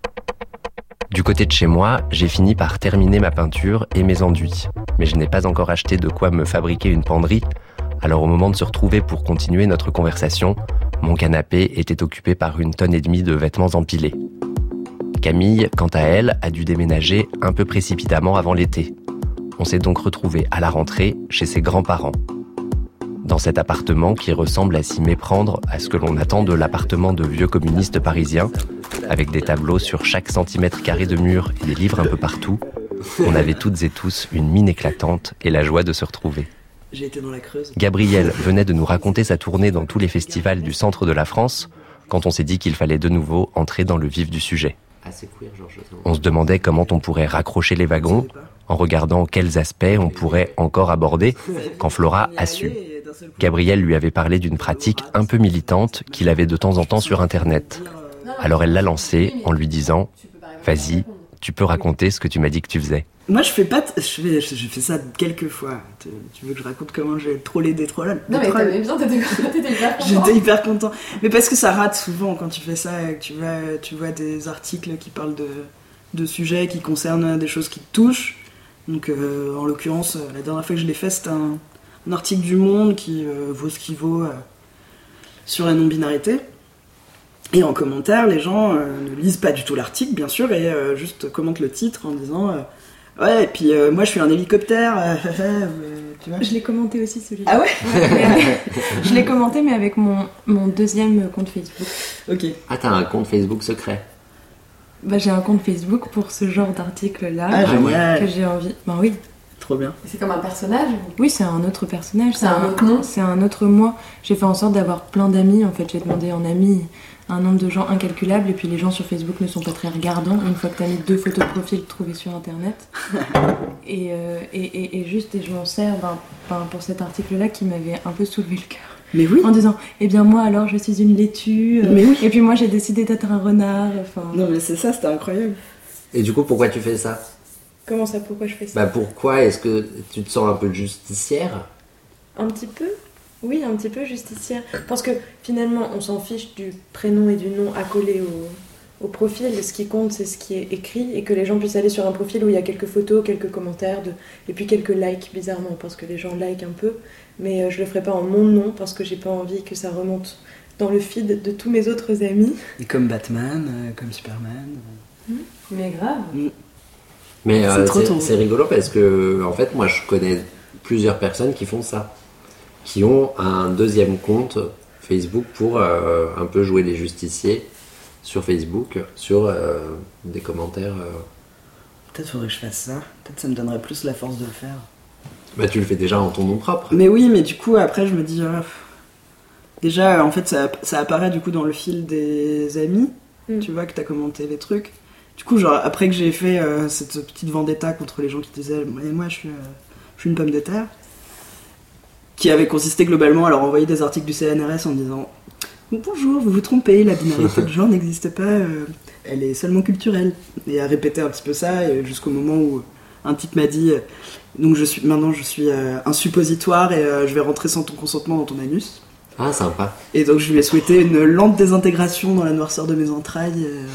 Du côté de chez moi, j'ai fini par terminer ma peinture et mes enduits. Mais je n'ai pas encore acheté de quoi me fabriquer une penderie, alors au moment de se retrouver pour continuer notre conversation, mon canapé était occupé par une tonne et demie de vêtements empilés. Camille, quant à elle, a dû déménager un peu précipitamment avant l'été. On s'est donc retrouvé à la rentrée chez ses grands-parents. Dans cet appartement qui ressemble à s'y méprendre à ce que l'on attend de l'appartement de vieux communistes parisiens, avec des tableaux sur chaque centimètre carré de mur et des livres un peu partout, on avait toutes et tous une mine éclatante et la joie de se retrouver. J'ai été dans la Creuse. Gabriel venait de nous raconter sa tournée dans tous les festivals du centre de la France, quand on s'est dit qu'il fallait de nouveau entrer dans le vif du sujet. Assez queer, Georges. On se demandait comment on pourrait raccrocher les wagons, en regardant quels aspects on pourrait encore aborder, quand Flora a su. Gabriel lui avait parlé d'une pratique un peu militante qu'il avait de temps en temps sur Internet. Alors elle l'a lancé en lui disant « Vas-y, tu peux raconter ce que tu m'as dit que tu faisais. » Moi, je fais pas. T- je fais, j'ai fait ça quelques fois. Tu, tu veux que je raconte comment j'ai trollé des trolls? Non, mais t'avais bien, t'étais, t'étais hyper content. J'étais hyper content. Mais parce que ça rate souvent quand tu fais ça, et que tu, vas, tu vois des articles qui parlent de, de sujets qui concernent des choses qui te touchent. Donc, euh, en l'occurrence, la dernière fois que je l'ai fait, c'était un, un article du Monde qui euh, vaut ce qu'il vaut euh, sur la non-binarité. Et en commentaire, les gens euh, ne lisent pas du tout l'article, bien sûr, et euh, juste commentent le titre en disant. Euh, Ouais, et puis euh, moi je suis un hélicoptère, euh, euh, tu vois. Je l'ai commenté aussi celui-là. Ah ouais, ouais Je l'ai commenté mais avec mon, mon deuxième compte Facebook. Ok. Ah, t'as un compte Facebook secret? Bah j'ai un compte Facebook pour ce genre d'article-là. Ah, génial. Que j'ai envie... Bah oui. Trop bien. C'est comme un personnage? Oui, c'est un autre personnage. C'est un autre nom? C'est un autre moi. J'ai fait en sorte d'avoir plein d'amis, en fait. J'ai demandé en ami un nombre de gens incalculable, et puis les gens sur Facebook ne sont pas très regardants une fois que t'as mis deux photos de profil trouvées sur internet. et, euh, et, et, et juste, et je m'en sers ben, ben, pour cet article-là qui m'avait un peu soulevé le cœur. Mais oui. En disant, eh bien moi alors je suis une laitue, euh, mais oui. Et puis moi j'ai décidé d'être un renard. Enfin. Non mais c'est ça, c'était incroyable. Et du coup, pourquoi tu fais ça? Comment ça, pourquoi je fais ça? Bah pourquoi est-ce que tu te sens un peu justicière? Un petit peu. Oui, un petit peu justicière. Parce que finalement, on s'en fiche du prénom et du nom accolé au, au profil. Ce qui compte, c'est ce qui est écrit, et que les gens puissent aller sur un profil où il y a quelques photos, quelques commentaires, de... et puis quelques likes, bizarrement, parce que les gens likent un peu. Mais euh, je le ferai pas en mon nom, parce que j'ai pas envie que ça remonte dans le feed de tous mes autres amis. Et comme Batman, euh, comme Superman. Mmh. Mais grave. Mmh. Mais euh, c'est, c'est, c'est rigolo parce que, en fait, moi, je connais plusieurs personnes qui font ça. Qui ont un deuxième compte Facebook pour euh, un peu jouer les justiciers sur Facebook, sur euh, des commentaires. Euh... Peut-être faudrait que je fasse ça. Peut-être ça me donnerait plus la force de le faire. Bah tu le fais déjà en ton nom propre. Mais oui, mais du coup après je me dis... Euh, déjà en fait ça, ça apparaît du coup dans le fil des amis. Mm. Tu vois que t'as commenté les trucs. Du coup genre après que j'ai fait euh, cette petite vendetta contre les gens qui disaient « moi je suis, euh, je suis une pomme de terre », qui avait consisté globalement à leur envoyer des articles du C N R S en disant « Bonjour, vous vous trompez, la binarité de genre n'existe pas, euh, elle est seulement culturelle. » Et à répéter un petit peu ça, et jusqu'au moment où un type m'a dit « Donc je suis, maintenant je suis euh, un suppositoire et euh, je vais rentrer sans ton consentement dans ton anus. » Ah, sympa. Et donc je lui ai souhaité une lente désintégration dans la noirceur de mes entrailles, euh,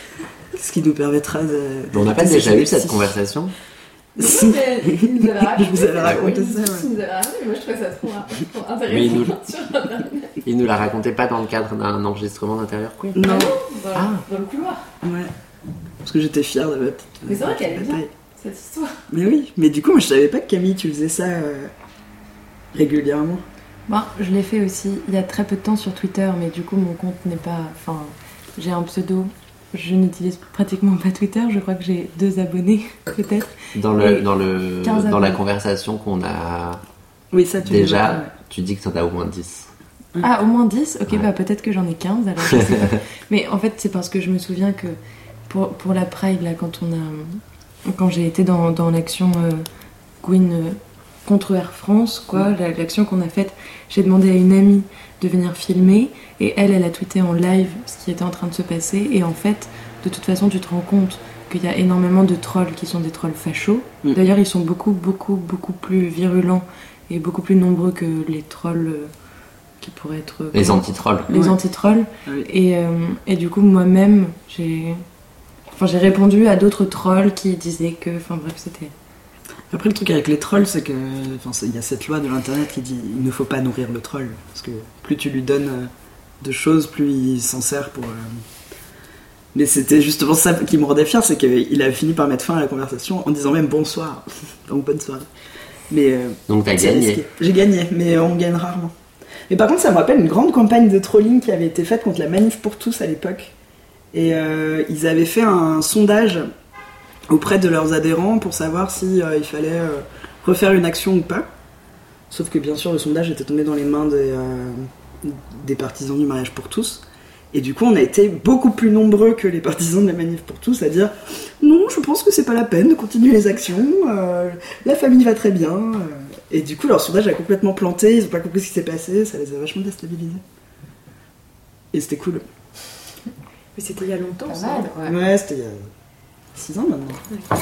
ce qui nous permettra de... On n'a pas déjà eu cette conversation? Si. Mais il nous avait raconté, je vous avais raconté ça, ça ouais. Il nous avait raconté, moi je trouvais ça trop, trop intéressant. Mais il nous, il nous l'a raconté pas dans le cadre d'un enregistrement d'Intérieur Queer? Non, dans, ah. dans le couloir. Ouais. Parce que j'étais fière de ma petite. Mais c'est vrai qu'elle est bien, cette histoire. Mais oui, mais du coup moi je savais pas que Camille tu faisais ça euh, régulièrement. Bon, je l'ai fait aussi il y a très peu de temps sur Twitter, mais du coup mon compte n'est pas... Enfin, j'ai un pseudo. Je n'utilise pratiquement pas Twitter, je crois que j'ai deux abonnés, peut-être. Dans, le, dans, le, dans la conversation qu'on a oui, ça, tu déjà, pas, ouais. Tu dis que t'en as au moins dix. Ah, au moins dix? Ok, ouais. Bah peut-être que j'en ai quinze, alors je sais pas. Mais en fait, c'est parce que je me souviens que pour, pour la Pride, là, quand, on a, quand j'ai été dans, dans l'action euh, Gwyn euh, contre Air France, quoi, mmh. l'action qu'on a faite, j'ai demandé à une amie de venir filmer, et elle, elle a tweeté en live ce qui était en train de se passer, et en fait, de toute façon, tu te rends compte qu'il y a énormément de trolls qui sont des trolls fachos. Mmh. D'ailleurs, ils sont beaucoup, beaucoup, beaucoup plus virulents et beaucoup plus nombreux que les trolls euh, qui pourraient être... Euh, les anti-trolls. Les ouais. anti-trolls. Oui. Et, euh, et du coup, moi-même, j'ai... Enfin, j'ai répondu à d'autres trolls qui disaient que... Enfin bref, c'était... Après, le truc avec les trolls, c'est que il y a cette loi de l'internet qui dit il ne faut pas nourrir le troll, parce que plus tu lui donnes de choses, plus il s'en sert pour. Euh... Mais c'était justement ça qui me rendait fier, c'est qu'il a fini par mettre fin à la conversation en disant même bonsoir, donc bonne soirée. Mais euh, donc t'as gagné. Risqué. J'ai gagné, mais on gagne rarement. Mais par contre, ça me rappelle une grande campagne de trolling qui avait été faite contre la Manif pour tous à l'époque, et euh, ils avaient fait un sondage auprès de leurs adhérents pour savoir si euh, il fallait euh, refaire une action ou pas Sauf que bien sûr, le sondage était tombé dans les mains des, euh, des partisans du mariage pour tous. Et du coup, on a été beaucoup plus nombreux que les partisans de la manif pour tous à dire non, je pense que c'est pas la peine de continuer les actions, euh, la famille va très bien. Euh, et du coup, leur sondage a complètement planté, ils ont pas compris ce qui s'est passé, ça les a vachement déstabilisés. Et c'était cool. Mais c'était il y a longtemps, Pas ça. mal, ouais. Ouais, c'était il y a six ans maintenant. Ouais.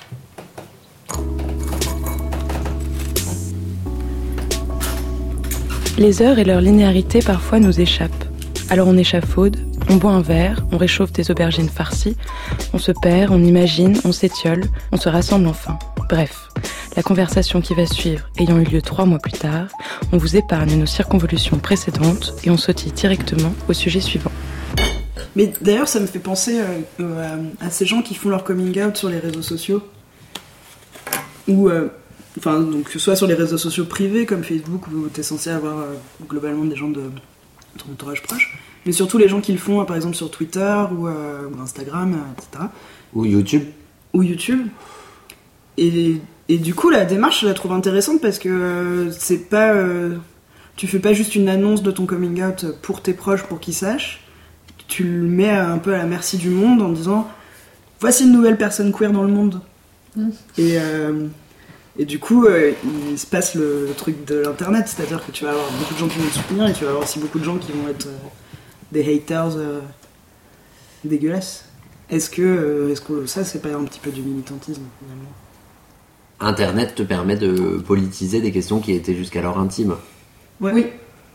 Les heures et leur linéarité parfois nous échappent. Alors on échafaude, on boit un verre, on réchauffe des aubergines farcies, on se perd, on imagine, on s'étiole, on se rassemble enfin. Bref, la conversation qui va suivre ayant eu lieu trois mois plus tard, on vous épargne nos circonvolutions précédentes et on sautille directement au sujet suivant. Mais d'ailleurs, ça me fait penser euh, euh, à ces gens qui font leur coming out sur les réseaux sociaux. Ou, euh, enfin, donc, soit sur les réseaux sociaux privés comme Facebook, où t'es censé avoir euh, globalement des gens de ton entourage proche, mais surtout les gens qui le font, euh, par exemple sur Twitter ou, euh, ou Instagram, euh, et cetera. Ou YouTube. Ou YouTube. Et, et du coup, la démarche, je la trouve intéressante parce que euh, c'est pas. Euh, tu fais pas juste une annonce de ton coming out pour tes proches pour qu'ils sachent. Tu le mets un peu à la merci du monde en disant voici une nouvelle personne queer dans le monde. Mmh. Et, euh, et du coup, euh, il se passe le, le truc de l'internet, c'est-à-dire que tu vas avoir beaucoup de gens qui vont te soutenir et tu vas avoir aussi beaucoup de gens qui vont être euh, des haters euh, dégueulasses. Est-ce que, euh, est-ce que ça, c'est pas un petit peu du militantisme finalement ? Internet te permet de politiser des questions qui étaient jusqu'alors intimes. Ouais. Oui.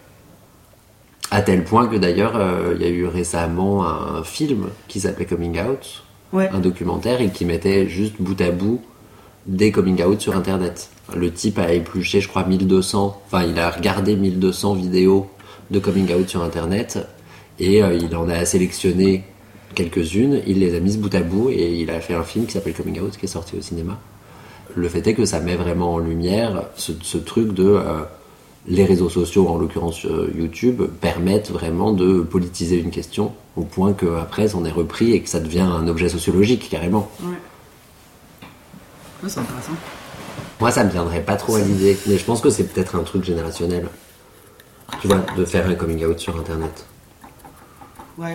À tel point que d'ailleurs, euh, il y a eu récemment un film qui s'appelait Coming Out, ouais. un documentaire, et qui mettait juste bout à bout des coming out sur Internet. Le type a épluché, je crois, mille deux cents, enfin, il a regardé mille deux cents vidéos de coming out sur Internet, et euh, il en a sélectionné quelques-unes, il les a mises bout à bout, et il a fait un film qui s'appelle Coming Out, qui est sorti au cinéma. Le fait est que ça met vraiment en lumière ce, ce truc de... Euh, les réseaux sociaux, en l'occurrence euh, YouTube, permettent vraiment de politiser une question au point qu'après, on est repris et que ça devient un objet sociologique, carrément. Ouais. Ouais, c'est intéressant. Moi, ça me viendrait pas trop à l'idée, mais je pense que c'est peut-être un truc générationnel. Tu vois, de faire un coming out sur Internet. Ouais.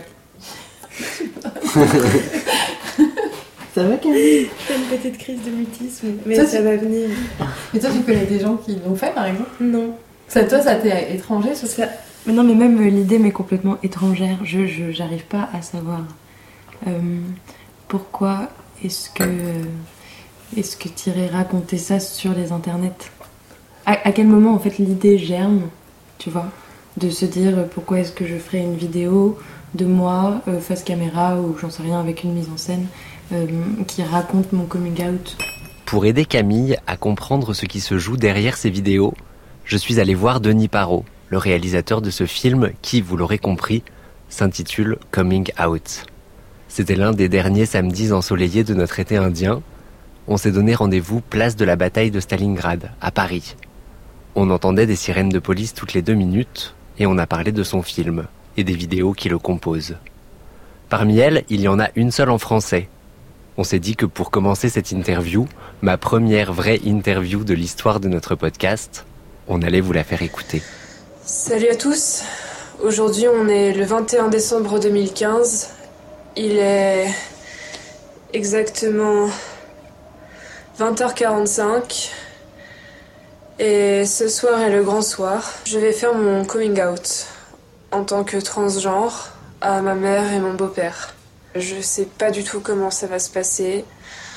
Ça va, Camille ? J'ai une petite crise de mutisme, mais Ça, ça, tu- va venir. Et toi, tu connais des gens qui l'ont fait, par exemple ? Non. Ça, toi, ça t'est étranger, ce Ça... Mais non, mais même euh, l'idée m'est complètement étrangère. Je, je j'arrive pas à savoir euh, pourquoi est-ce que est-ce que tu irais raconter ça sur les internets. À, à quel moment en fait l'idée germe, tu vois, de se dire euh, pourquoi est-ce que je ferais une vidéo de moi euh, face caméra ou j'en sais rien avec une mise en scène euh, qui raconte mon coming out. Pour aider Camille à comprendre ce qui se joue derrière ces vidéos, je suis allé voir Denis Parot, le réalisateur de ce film qui, vous l'aurez compris, s'intitule Coming Out. C'était l'un des derniers samedis ensoleillés de notre été indien. On s'est donné rendez-vous place de la bataille de Stalingrad, à Paris. On entendait des sirènes de police toutes les deux minutes et on a parlé de son film et des vidéos qui le composent. Parmi elles, il y en a une seule en français. On s'est dit que pour commencer cette interview, ma première vraie interview de l'histoire de notre podcast, on allait vous la faire écouter. Salut à tous. Aujourd'hui, on est le vingt et un décembre deux mille quinze. Il est exactement vingt heures quarante-cinq. Et ce soir est le grand soir. Je vais faire mon coming out en tant que transgenre à ma mère et mon beau-père. Je sais pas du tout comment ça va se passer.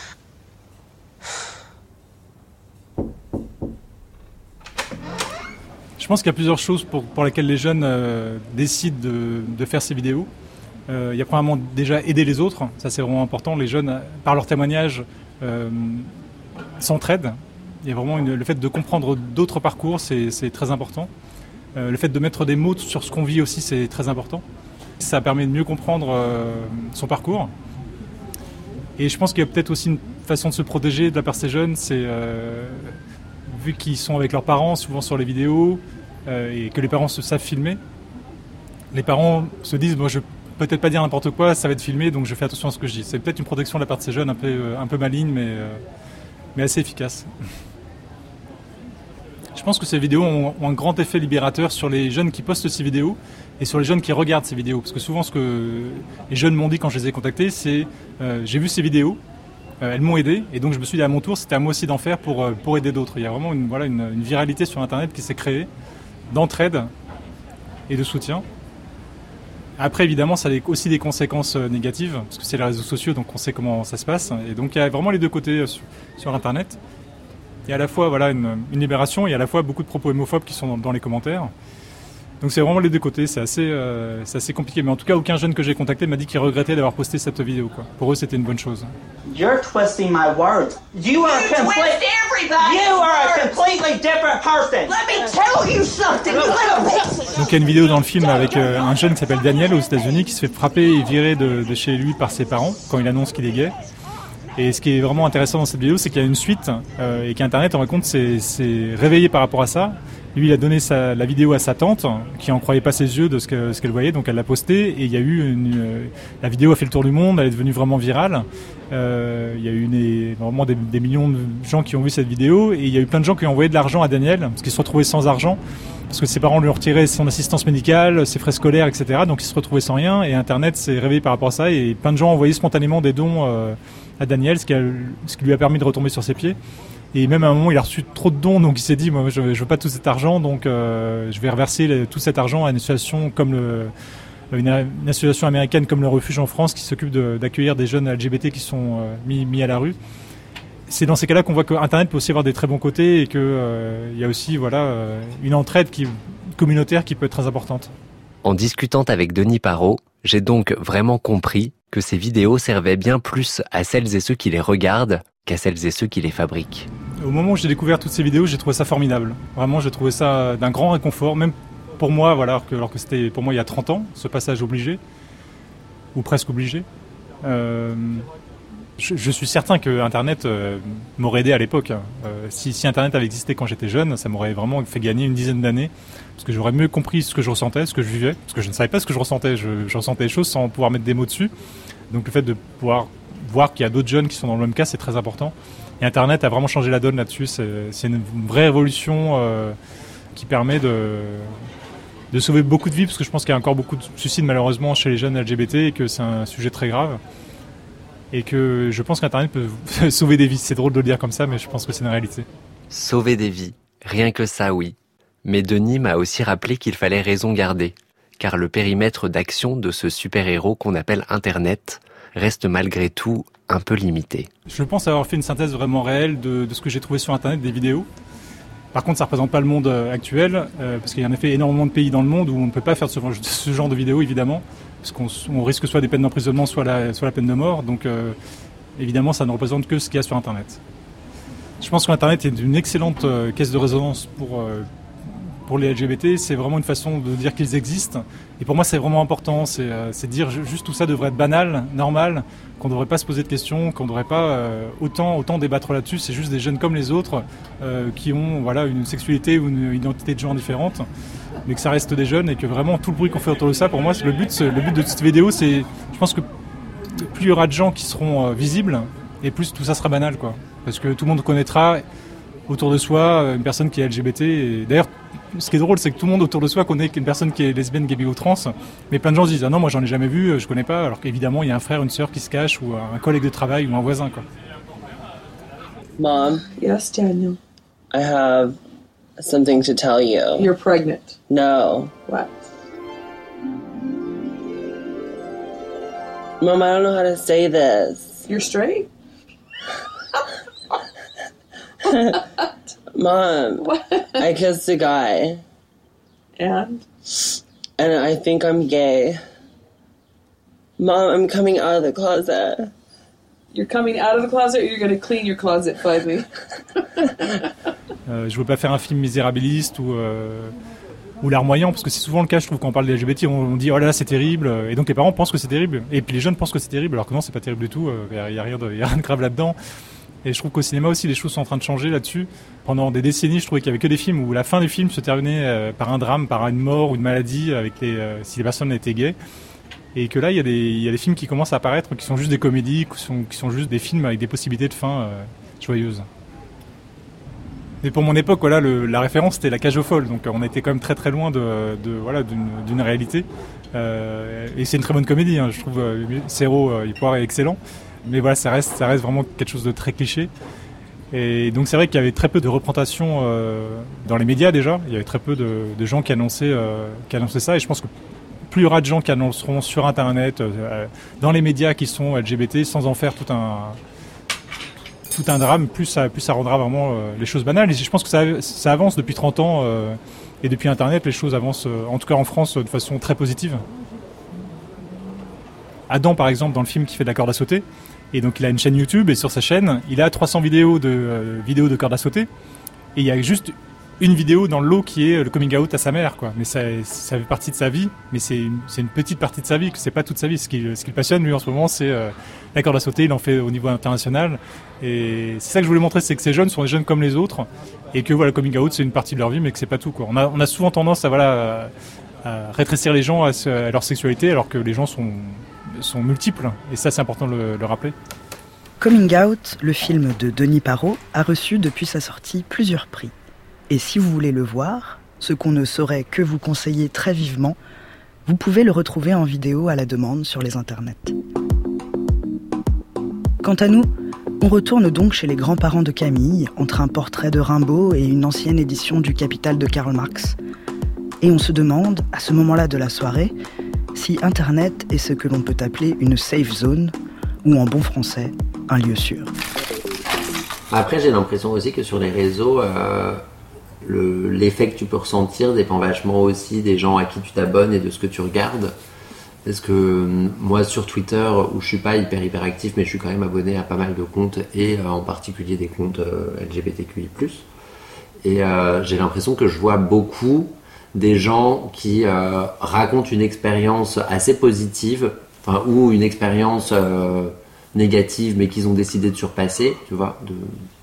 Je pense qu'il y a plusieurs choses pour, pour lesquelles les jeunes euh, décident de, de faire ces vidéos. Euh, il y a premièrement déjà aider les autres, ça c'est vraiment important. Les jeunes, par leur témoignage, euh, s'entraident. Il y a vraiment une, le fait de comprendre d'autres parcours, c'est, c'est très important. Euh, le fait de mettre des mots sur ce qu'on vit aussi, c'est très important. Ça permet de mieux comprendre euh, son parcours. Et je pense qu'il y a peut-être aussi une façon de se protéger de la part de ces jeunes, c'est euh, vu qu'ils sont avec leurs parents, souvent sur les vidéos, euh, et que les parents se savent filmer, les parents se disent, moi je vais peut-être pas dire n'importe quoi, ça va être filmé, donc je fais attention à ce que je dis. C'est peut-être une protection de la part de ces jeunes, un peu, un peu maligne, mais, euh, mais assez efficace. Je pense que ces vidéos ont, ont un grand effet libérateur sur les jeunes qui postent ces vidéos et sur les jeunes qui regardent ces vidéos. Parce que souvent, ce que les jeunes m'ont dit quand je les ai contactés, c'est euh, j'ai vu ces vidéos, euh, elles m'ont aidé, et donc je me suis dit à mon tour, c'était à moi aussi d'en faire pour, euh, pour aider d'autres. Il y a vraiment une, voilà, une, une viralité sur Internet qui s'est créée d'entraide et de soutien. Après, évidemment, ça a aussi des conséquences négatives, parce que c'est les réseaux sociaux, donc on sait comment ça se passe. Et donc, il y a vraiment les deux côtés sur, sur Internet. Il y a à la fois voilà, une, une libération, et à la fois beaucoup de propos homophobes qui sont dans, dans les commentaires. Donc c'est vraiment les deux côtés, c'est assez, euh, c'est assez compliqué. Mais en tout cas, aucun jeune que j'ai contacté m'a dit qu'il regrettait d'avoir posté cette vidéo, quoi. Pour eux, c'était une bonne chose. You're twisting my words. You are you complete. You are a completely different person. Let me tell you something, you little bitch. Donc il y a une vidéo dans le film avec euh, un jeune qui s'appelle Daniel aux États-Unis qui se fait frapper et virer de, de chez lui par ses parents quand il annonce qu'il est gay. Et ce qui est vraiment intéressant dans cette vidéo, c'est qu'il y a une suite euh, et qu'Internet, en compte, s'est, s'est réveillé par rapport à ça. Lui, il a donné sa, la vidéo à sa tante, qui en croyait pas ses yeux de ce, que, ce qu'elle voyait, donc elle l'a postée. Et il y a eu une, euh, la vidéo a fait le tour du monde, elle est devenue vraiment virale. Euh, il y a eu une, vraiment des, des millions de gens qui ont vu cette vidéo, et il y a eu plein de gens qui ont envoyé de l'argent à Daniel, parce qu'il se retrouvait sans argent, parce que ses parents lui ont retiré son assistance médicale, ses frais scolaires, et cetera. Donc il se retrouvait sans rien, et Internet s'est réveillé par rapport à ça, et plein de gens ont envoyé spontanément des dons euh, à Daniel, ce qui, a, ce qui lui a permis de retomber sur ses pieds. Et même à un moment, il a reçu trop de dons, donc il s'est dit, moi, je veux, je veux pas tout cet argent, donc euh, je vais reverser le, tout cet argent à une association comme le, une, une association américaine comme le Refuge en France, qui s'occupe de, d'accueillir des jeunes L G B T qui sont euh, mis, mis à la rue. C'est dans ces cas-là qu'on voit que Internet peut aussi avoir des très bons côtés, et que euh, il y a aussi, voilà, euh, une entraide qui, communautaire qui peut être très importante. En discutant avec Denis Parot, j'ai donc vraiment compris que ces vidéos servaient bien plus à celles et ceux qui les regardent qu'à celles et ceux qui les fabriquent. Au moment où j'ai découvert toutes ces vidéos, j'ai trouvé ça formidable. Vraiment, j'ai trouvé ça d'un grand réconfort, même pour moi, voilà, alors que, alors que c'était pour moi il y a trente ans, ce passage obligé, ou presque obligé. Euh, je, je suis certain que Internet euh, m'aurait aidé à l'époque. Euh, si, si Internet avait existé quand j'étais jeune, ça m'aurait vraiment fait gagner une dizaine d'années, parce que j'aurais mieux compris ce que je ressentais, ce que je vivais, parce que je ne savais pas ce que je ressentais. Je, je ressentais des choses sans pouvoir mettre des mots dessus. Donc le fait de pouvoir voir qu'il y a d'autres jeunes qui sont dans le même cas, c'est très important. Et Internet a vraiment changé la donne là-dessus. C'est, c'est une vraie révolution euh, qui permet de, de sauver beaucoup de vies, parce que je pense qu'il y a encore beaucoup de suicides malheureusement chez les jeunes L G B T, et que c'est un sujet très grave. Et que je pense qu'Internet peut sauver des vies. C'est drôle de le dire comme ça, mais je pense que c'est une réalité. Sauver des vies, rien que ça, oui. Mais Denis m'a aussi rappelé qu'il fallait raison garder, car le périmètre d'action de ce super-héros qu'on appelle Internet reste malgré tout un peu limité. Je pense avoir fait une synthèse vraiment réelle de, de ce que j'ai trouvé sur Internet, des vidéos. Par contre, ça ne représente pas le monde actuel, euh, parce qu'il y a en effet énormément de pays dans le monde où on ne peut pas faire ce, ce genre de vidéos, évidemment, parce qu'on on risque soit des peines d'emprisonnement, soit la, soit la peine de mort. Donc, euh, évidemment, ça ne représente que ce qu'il y a sur Internet. Je pense que Internet est une excellente euh, caisse de résonance pour... Euh, Pour les L G B T, c'est vraiment une façon de dire qu'ils existent. Et pour moi, c'est vraiment important. C'est, euh, c'est dire juste tout ça devrait être banal, normal, qu'on ne devrait pas se poser de questions, qu'on ne devrait pas euh, autant, autant débattre là-dessus. C'est juste des jeunes comme les autres euh, qui ont voilà, une sexualité ou une identité de genre différente, mais que ça reste des jeunes, et que vraiment tout le bruit qu'on fait autour de ça, pour moi, c'est le but, c'est, le but de cette vidéo, c'est, je pense que plus il y aura de gens qui seront euh, visibles, et plus tout ça sera banal, quoi. Parce que tout le monde connaîtra autour de soi une personne qui est L G B T. Et d'ailleurs, ce qui est drôle, c'est que tout le monde autour de soi connaît une personne qui est lesbienne, gay, bi ou trans, mais plein de gens se disent ah non, moi j'en ai jamais vu, je connais pas, alors qu'évidemment il y a un frère, une sœur qui se cache, ou un collègue de travail, ou un voisin, quoi. Mom. Yes, Daniel. I have something to tell you. You're pregnant. No. What? Mom, I don't know how to say this. You're straight? Mom, what? I kissed a guy. And? And I think I'm gay. Mom, I'm coming out of the closet. You're coming out of the closet, or you're going to clean your closet by me? euh, je veux pas faire un film misérabiliste ou... Euh... ou larmoyant, parce que c'est souvent le cas, je trouve, quand on parle des L G B T, on, on dit oh là là c'est terrible, et donc les parents pensent que c'est terrible, et puis les jeunes pensent que c'est terrible, alors que non, c'est pas terrible du tout, il euh, y, y a rien de, y a rien de grave là-dedans. Et je trouve qu'au cinéma aussi, les choses sont en train de changer là-dessus. Pendant des décennies, je trouvais qu'il y avait que des films où la fin du film se terminait euh, par un drame, par une mort ou une maladie, avec les, euh, si les personnes étaient gays. Et que là, il y a des, il y a des films qui commencent à apparaître, qui sont juste des comédies, qui sont, qui sont juste des films avec des possibilités de fin euh, joyeuses. Mais pour mon époque, voilà, le, la référence c'était La Cage aux folles, donc on était quand même très très loin de, de voilà d'une, d'une réalité. Euh, et c'est une très bonne comédie, hein, je trouve. Euh, Serrault, euh, Poire est excellent, mais voilà, ça reste ça reste vraiment quelque chose de très cliché. Et donc c'est vrai qu'il y avait très peu de représentation euh, dans les médias déjà. Il y avait très peu de, de gens qui annonçaient euh, qui annonçaient ça, et je pense que plus il y aura de gens qui annonceront sur Internet, euh, dans les médias qui sont L G B T, sans en faire tout un, tout un drame, plus ça, plus ça rendra vraiment euh, les choses banales. Et je pense que ça, ça avance depuis trente ans, euh, et depuis Internet, les choses avancent, euh, en tout cas en France, euh, de façon très positive. Adam, par exemple, dans le film qui fait de la corde à sauter, et donc il a une chaîne YouTube, et sur sa chaîne, il a trois cents vidéos de, euh, vidéos de corde à sauter, et il y a juste une vidéo dans le lot qui est le coming out à sa mère, quoi. Mais ça, ça fait partie de sa vie, mais c'est une, c'est une petite partie de sa vie, que c'est pas toute sa vie. Ce qui, ce qui le passionne, lui, en ce moment, c'est euh, la corde à sauter. Il en fait au niveau international. Et c'est ça que je voulais montrer, c'est que ces jeunes sont des jeunes comme les autres, et que voilà, le coming out, c'est une partie de leur vie, mais que c'est pas tout, quoi. On a, on a souvent tendance à, voilà, à, à rétrécir les gens à, à leur sexualité, alors que les gens sont, sont multiples. Et ça, c'est important de le, le rappeler. Coming Out, le film de Denis Parot, a reçu depuis sa sortie plusieurs prix. Et si vous voulez le voir, ce qu'on ne saurait que vous conseiller très vivement, vous pouvez le retrouver en vidéo à la demande sur les internets. Quant à nous, on retourne donc chez les grands-parents de Camille, entre un portrait de Rimbaud et une ancienne édition du Capital de Karl Marx. Et on se demande, à ce moment-là de la soirée, si Internet est ce que l'on peut appeler une safe zone, ou en bon français, un lieu sûr. Après, j'ai l'impression aussi que sur les réseaux, euh, le, l'effet que tu peux ressentir dépend vachement aussi des gens à qui tu t'abonnes et de ce que tu regardes. Parce que moi, sur Twitter, où je suis pas hyper hyper actif, mais je suis quand même abonné à pas mal de comptes, et euh, en particulier des comptes euh, L G B T Q I plus. Et euh, j'ai l'impression que je vois beaucoup des gens qui euh, racontent une expérience assez positive, enfin, ou une expérience euh, négative, mais qu'ils ont décidé de surpasser, tu vois. De...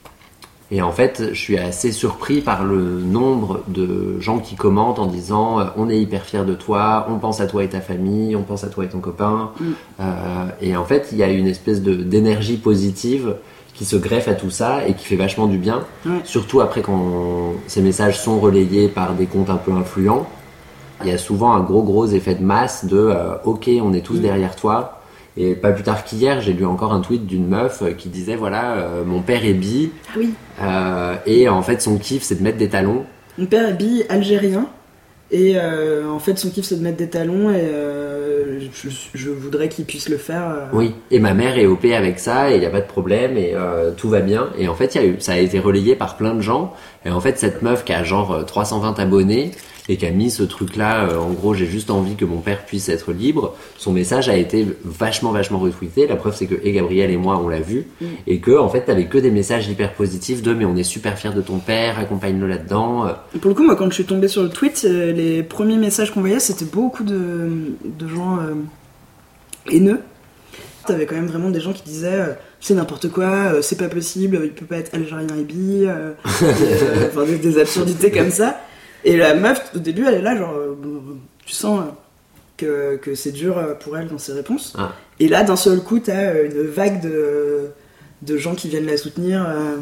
Et en fait, je suis assez surpris par le nombre de gens qui commentent en disant euh, on est hyper fiers de toi, on pense à toi et ta famille, on pense à toi et ton copain. Mm. Euh, et en fait, il y a une espèce de, d'énergie positive qui se greffe à tout ça et qui fait vachement du bien. Ouais. Surtout après quand ces messages sont relayés par des comptes un peu influents. Il y a souvent un gros gros effet de masse de euh, ok, on est tous mmh. derrière toi. Et pas plus tard qu'hier, j'ai lu encore un tweet d'une meuf qui disait voilà, euh, mon père est bi. Ah oui. Euh, et en fait, son kiff, c'est de mettre des talons. Mon père est bi algérien. Et euh, en fait, son kiff, c'est de mettre des talons. Et euh, je, je voudrais qu'il puisse le faire. Euh... Oui. Et ma mère est O P avec ça. Et il n'y a pas de problème. Et euh, tout va bien. Et en fait, y a eu, ça a été relayé par plein de gens. Et en fait, cette meuf qui a genre trois cent vingt abonnés et qui a mis ce truc-là, euh, en gros, j'ai juste envie que mon père puisse être libre. Son message a été vachement, vachement retweeté. La preuve, c'est que et Gabriel et moi, on l'a vu. Mm. Et que, en fait, t'avais que des messages hyper positifs de mais on est super fiers de ton père, accompagne-le là-dedans. Et pour le coup, moi, quand je suis tombée sur le tweet, euh, les premiers messages qu'on voyait, c'était beaucoup de, de gens euh, haineux. T'avais quand même vraiment des gens qui disaient euh, c'est n'importe quoi, euh, c'est pas possible, il peut pas être algérien et bi, euh, euh, enfin, des, des absurdités comme ça. Et la meuf, au début, elle est là, genre, euh, tu sens euh, que, que c'est dur pour elle dans ses réponses. Ah. Et là, d'un seul coup, t'as une vague de, de gens qui viennent la soutenir. Euh,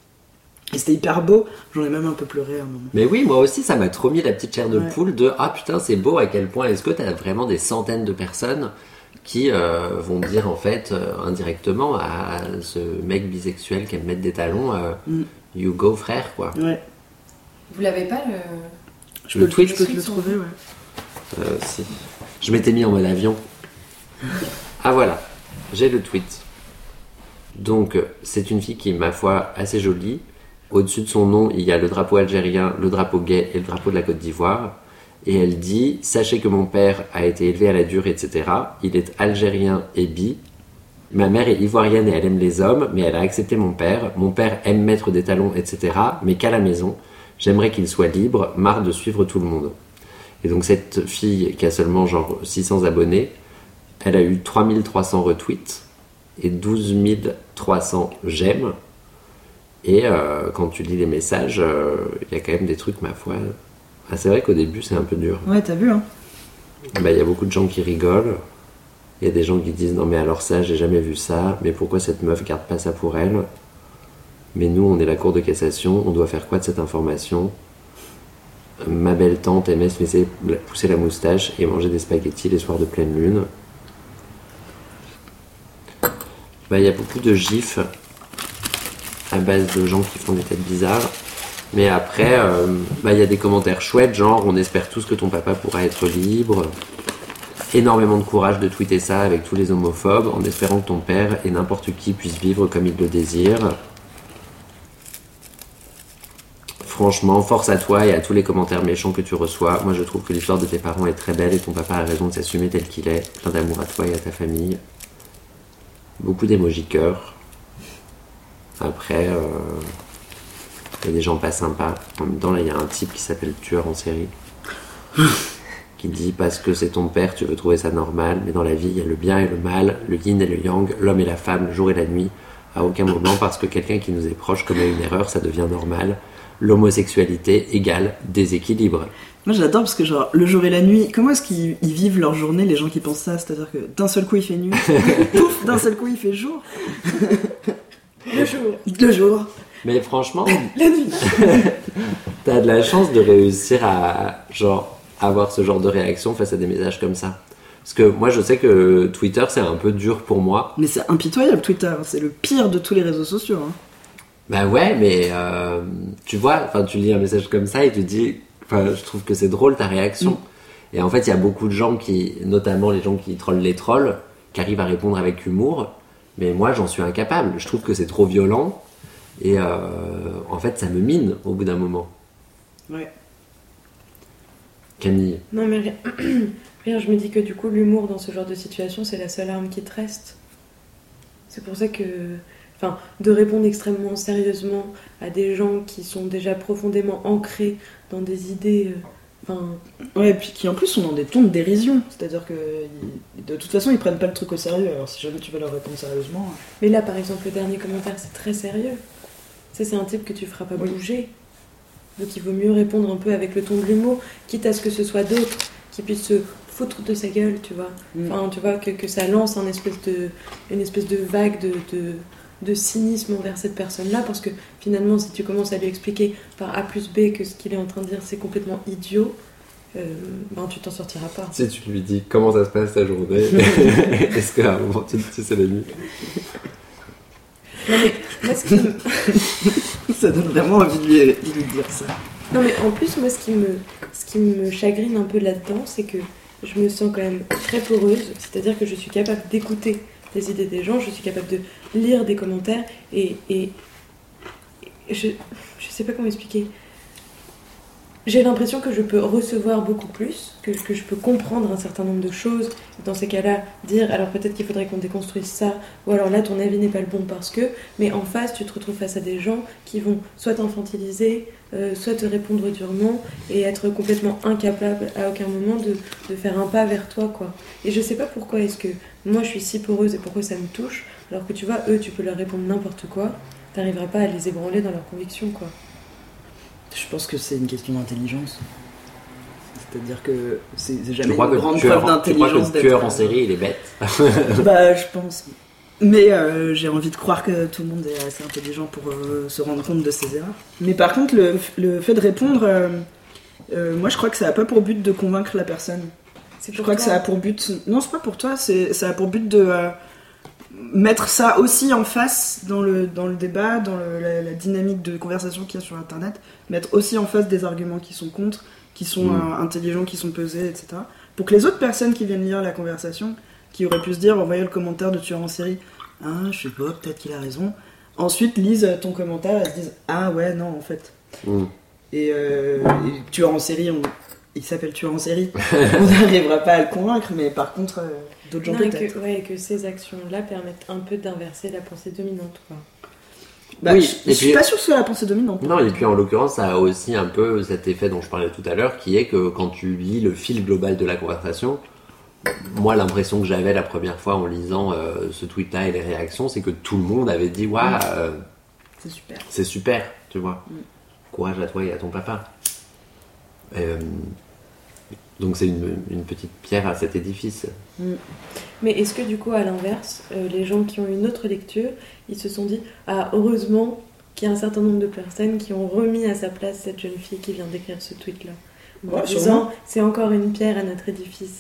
et c'était hyper beau. J'en ai même un peu pleuré à un moment. Mais oui, moi aussi, ça m'a trop mis la petite chair de ouais. poule de ah putain, c'est beau à quel point est-ce que t'as vraiment des centaines de personnes qui euh, vont dire en fait euh, indirectement à ce mec bisexuel qui aime mettre des talons euh, mm. you go frère quoi. Ouais. Vous l'avez pas le... Je le peux, tweet, je peux te le trouver, ouais. Euh, si. Je m'étais mis en mode avion. Ah voilà, j'ai le tweet. Donc, c'est une fille qui est, ma foi, assez jolie. Au-dessus de son nom, il y a le drapeau algérien, le drapeau gay et le drapeau de la Côte d'Ivoire. Et elle dit « Sachez que mon père a été élevé à la dure, et cetera. Il est algérien et bi. Ma mère est ivoirienne et elle aime les hommes, mais elle a accepté mon père. Mon père aime mettre des talons, et cetera. Mais qu'à la maison. J'aimerais qu'il soit libre, marre de suivre tout le monde. » Et donc cette fille qui a seulement genre six cents abonnés, elle a eu trois mille trois cents retweets et douze mille trois cents j'aime. Et euh, quand tu lis les messages, il euh, y a quand même des trucs, ma foi. Ah, c'est vrai qu'au début c'est un peu dur. Ouais, t'as vu, hein. Bah, y a beaucoup de gens qui rigolent. Il y a des gens qui disent non mais alors ça, j'ai jamais vu ça. Mais pourquoi cette meuf garde pas ça pour elle ? Mais nous, on est la cour de cassation, on doit faire quoi de cette information ? Ma belle tante aimait se laisser pousser la moustache et manger des spaghettis les soirs de pleine lune. Bah, y a beaucoup de gifs à base de gens qui font des têtes bizarres. Mais après, euh, bah, y a des commentaires chouettes, genre on espère tous que ton papa pourra être libre. Énormément de courage de tweeter ça avec tous les homophobes, en espérant que ton père et n'importe qui puisse vivre comme il le désire. Franchement, force à toi et à tous les commentaires méchants que tu reçois. Moi, je trouve que l'histoire de tes parents est très belle et ton papa a raison de s'assumer tel qu'il est. Plein d'amour à toi et à ta famille. Beaucoup d'émojis cœur. Après, il euh, y a des gens pas sympas. En même temps, là, il y a un type qui s'appelle Tueur en série. Qui dit « Parce que c'est ton père, tu veux trouver ça normal. Mais dans la vie, il y a le bien et le mal, le yin et le yang, l'homme et la femme, le jour et la nuit. À aucun moment, parce que quelqu'un qui nous est proche commet une erreur, ça devient normal. L'homosexualité égale déséquilibre. » Moi j'adore parce que genre le jour et la nuit, comment est-ce qu'ils ils vivent leur journée les gens qui pensent ça? C'est-à-dire que d'un seul coup il fait nuit, pouf, d'un seul coup il fait jour. Le jour. Le jour. Mais franchement, la nuit. T'as de la chance de réussir à genre avoir ce genre de réaction face à des messages comme ça. Parce que moi je sais que Twitter c'est un peu dur pour moi. Mais c'est impitoyable Twitter, c'est le pire de tous les réseaux sociaux. Hein. Bah ouais, mais euh, tu vois, enfin tu lis un message comme ça et tu te dis, enfin je trouve que c'est drôle ta réaction. Mm. Et en fait il y a beaucoup de gens qui, notamment les gens qui trollent les trolls, qui arrivent à répondre avec humour. Mais moi j'en suis incapable. Je trouve que c'est trop violent et euh, en fait ça me mine au bout d'un moment. Ouais. Camille. Non mais rien, rien, je me dis que du coup l'humour dans ce genre de situation c'est la seule arme qui te reste. C'est pour ça que... Enfin, de répondre extrêmement sérieusement à des gens qui sont déjà profondément ancrés dans des idées... Euh, enfin... Ouais, et puis qui en plus sont dans des tons de dérision. C'est-à-dire que de toute façon, ils prennent pas le truc au sérieux. Alors si jamais tu veux leur répondre sérieusement... Mais là, par exemple, le dernier commentaire, c'est très sérieux. Ça, c'est un type que tu feras pas oui. bouger. Donc il vaut mieux répondre un peu avec le ton de l'humour, quitte à ce que ce soit d'autres qui puissent se foutre de sa gueule, tu vois. Mm. Enfin, tu vois, que, que ça lance un espèce de, une espèce de vague de... de de cynisme envers cette personne-là, parce que finalement, si tu commences à lui expliquer par A plus B que ce qu'il est en train de dire, c'est complètement idiot, euh, ben tu t'en sortiras pas. Si tu lui dis comment ça se passe ta journée, est-ce qu'à un moment tu te dis c'est la nuit? Non mais, moi ce qui me... ça donne vraiment envie de lui, de lui dire ça. Non mais en plus, moi ce qui me, ce qui me chagrine un peu là-dedans, c'est que je me sens quand même très poreuse, c'est-à-dire que je suis capable d'écouter les idées des gens, je suis capable de lire des commentaires et, et, et je, je sais pas comment expliquer. J'ai l'impression que je peux recevoir beaucoup plus, que, que je peux comprendre un certain nombre de choses, dans ces cas-là, dire alors peut-être qu'il faudrait qu'on déconstruise ça, ou alors là ton avis n'est pas le bon parce que, mais en face tu te retrouves face à des gens qui vont soit t'infantiliser, euh, soit te répondre durement et être complètement incapable à aucun moment de, de faire un pas vers toi, quoi. Et je sais pas pourquoi est-ce que moi je suis si poreuse et pourquoi ça me touche, alors que tu vois, eux tu peux leur répondre n'importe quoi, t'arriveras pas à les ébranler dans leurs convictions, quoi. Je pense que c'est une question d'intelligence. C'est-à-dire que c'est, c'est jamais tu crois une grande tueur, preuve d'intelligence. Tu crois que le tueur en série, il est bête? Bah, je pense. Mais euh, j'ai envie de croire que tout le monde est assez intelligent pour euh, se rendre compte de ses erreurs. Mais par contre, le, le fait de répondre, euh, euh, moi je crois que ça n'a pas pour but de convaincre la personne. C'est je crois toi. que ça a pour but... Non, c'est pas pour toi, c'est, ça a pour but de... Euh, mettre ça aussi en face dans le, dans le débat, dans le, la, la dynamique de conversation qu'il y a sur internet, mettre aussi en face des arguments qui sont contre, qui sont mmh. euh, intelligents, qui sont pesés, et cetera. Pour que les autres personnes qui viennent lire la conversation, qui auraient pu se dire, en voyant le commentaire de tueur en série, ah, je sais pas, peut-être qu'il a raison, ensuite lisent ton commentaire et se disent, ah ouais, non, en fait. Mmh. Et, euh, et tueur en série, on, il s'appelle tueur en série, on n'arrivera pas à le convaincre, mais par contre... Euh, d'autres gens non, peut-être. Que, ouais, que ces actions-là permettent un peu d'inverser la pensée dominante, quoi. Bah, oui, je, je suis puis, pas sûre que ce soit la pensée dominante. Non, et puis en l'occurrence, ça a aussi un peu cet effet dont je parlais tout à l'heure, qui est que quand tu lis le fil global de la conversation, moi, l'impression que j'avais la première fois en lisant euh, ce tweet-là et les réactions, c'est que tout le monde avait dit, waouh, wow, euh, c'est super. C'est super, tu vois. Mm. Courage à toi et à ton papa. Euh, Donc c'est une, une petite pierre à cet édifice. Mmh. Mais est-ce que du coup, à l'inverse, euh, les gens qui ont une autre lecture, ils se sont dit « Ah, heureusement qu'il y a un certain nombre de personnes qui ont remis à sa place cette jeune fille qui vient d'écrire ce tweet-là. En Ouais, disant, sûrement. c'est encore une pierre à notre édifice.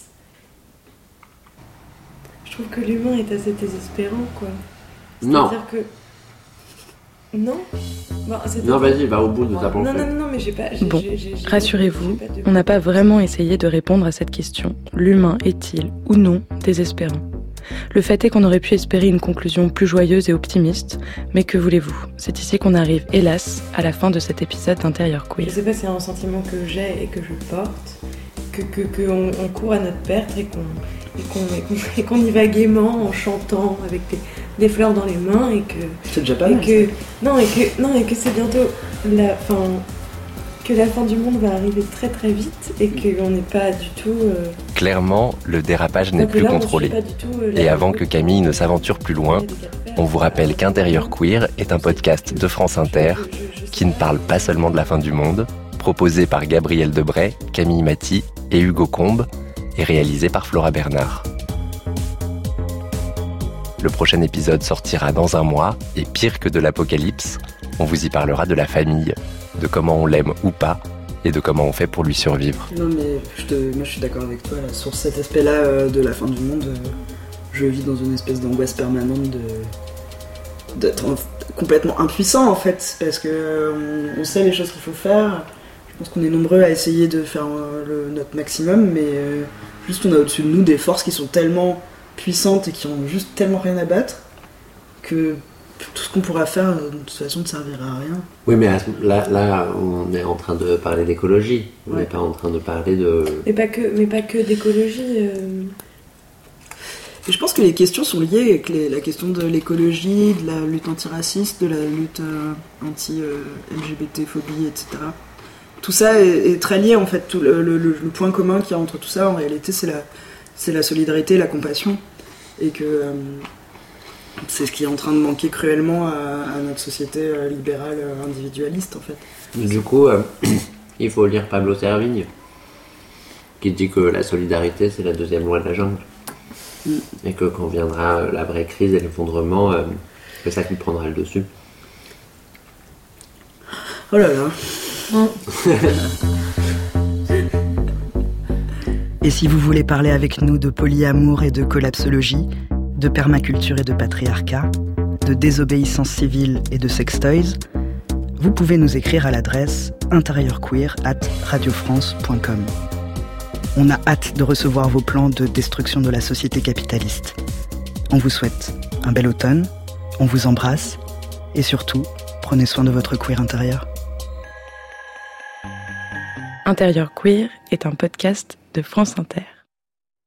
Je trouve que l'humain est assez désespérant, quoi. Non. C'est-à-dire que... Non bon, Non, vas-y, va au bout de ta pensée. Non, non, non, mais j'ai pas... j'ai- Bon, j'ai- j'ai- j'ai- rassurez-vous, j'ai pas de- on n'a pas vraiment essayé de répondre à cette question. L'humain est-il, ou non, désespérant ? Le fait est qu'on aurait pu espérer une conclusion plus joyeuse et optimiste, mais que voulez-vous ? C'est ici qu'on arrive, hélas, à la fin de cet épisode d'Intérieur Queer. Je sais pas, c'est un sentiment que j'ai et que je porte, que, que, que on, on court à notre perte et qu'on, et qu'on, et qu'on, et qu'on y va gaiement en chantant avec des, des fleurs dans les mains et que... C'est déjà pas et mal, que, non, et que, non, et que c'est bientôt la fin... que la fin du monde va arriver très très vite et qu'on n'est pas du tout... euh, Clairement, le dérapage n'est donc plus là, on contrôlé. suit pas du tout, euh, la- Et avant que Camille ne s'aventure plus loin, on vous rappelle qu'Intérieur Queer est un podcast de France Inter qui ne parle pas seulement de la fin du monde, proposé par Gabriel Debray, Camille Maty et Hugo Combe, et réalisé par Flora Bernard. Le prochain épisode sortira dans un mois, et pire que de l'apocalypse, on vous y parlera de la famille, de comment on l'aime ou pas, et de comment on fait pour lui survivre. Non mais je te, moi je suis d'accord avec toi là, sur cet aspect-là euh, de la fin du monde. euh, je vis dans une espèce d'angoisse permanente de d'être en- complètement impuissant en fait, parce que euh, on, on sait les choses qu'il faut faire. Je pense qu'on est nombreux à essayer de faire euh, le, notre maximum, mais euh, juste on a au-dessus de nous des forces qui sont tellement puissantes et qui ont juste tellement rien à battre que tout ce qu'on pourra faire euh, de toute façon ne servira à rien. Oui, mais à ce- là, là, on est en train de parler d'écologie. On n'est Ouais. pas en train de parler de... Mais pas que, mais pas que d'écologie. euh, Et je pense que les questions sont liées avec les- la question de l'écologie, de la lutte antiraciste, de la lutte euh, anti-L G B T-phobie, et cetera. Tout ça est, est très lié en fait. Tout le, le- le point commun qu'il y a entre tout ça, en réalité, c'est la, c'est la solidarité, la compassion. Et que euh, c'est ce qui est en train de manquer cruellement à, à notre société euh, libérale euh, individualiste en fait. Du coup, euh, il faut lire Pablo Servigne, qui dit que la solidarité, c'est la deuxième loi de la jungle. Mm. Et que quand viendra euh, la vraie crise et l'effondrement, euh, c'est ça qui prendra le dessus. Oh là là. Et si vous voulez parler avec nous de polyamour et de collapsologie, de permaculture et de patriarcat, de désobéissance civile et de sextoys, vous pouvez nous écrire à l'adresse intérieurqueer arobase radiofrance point com. On a hâte de recevoir vos plans de destruction de la société capitaliste. On vous souhaite un bel automne, on vous embrasse, et surtout, prenez soin de votre queer intérieur. Intérieur Queer est un podcast de France Inter.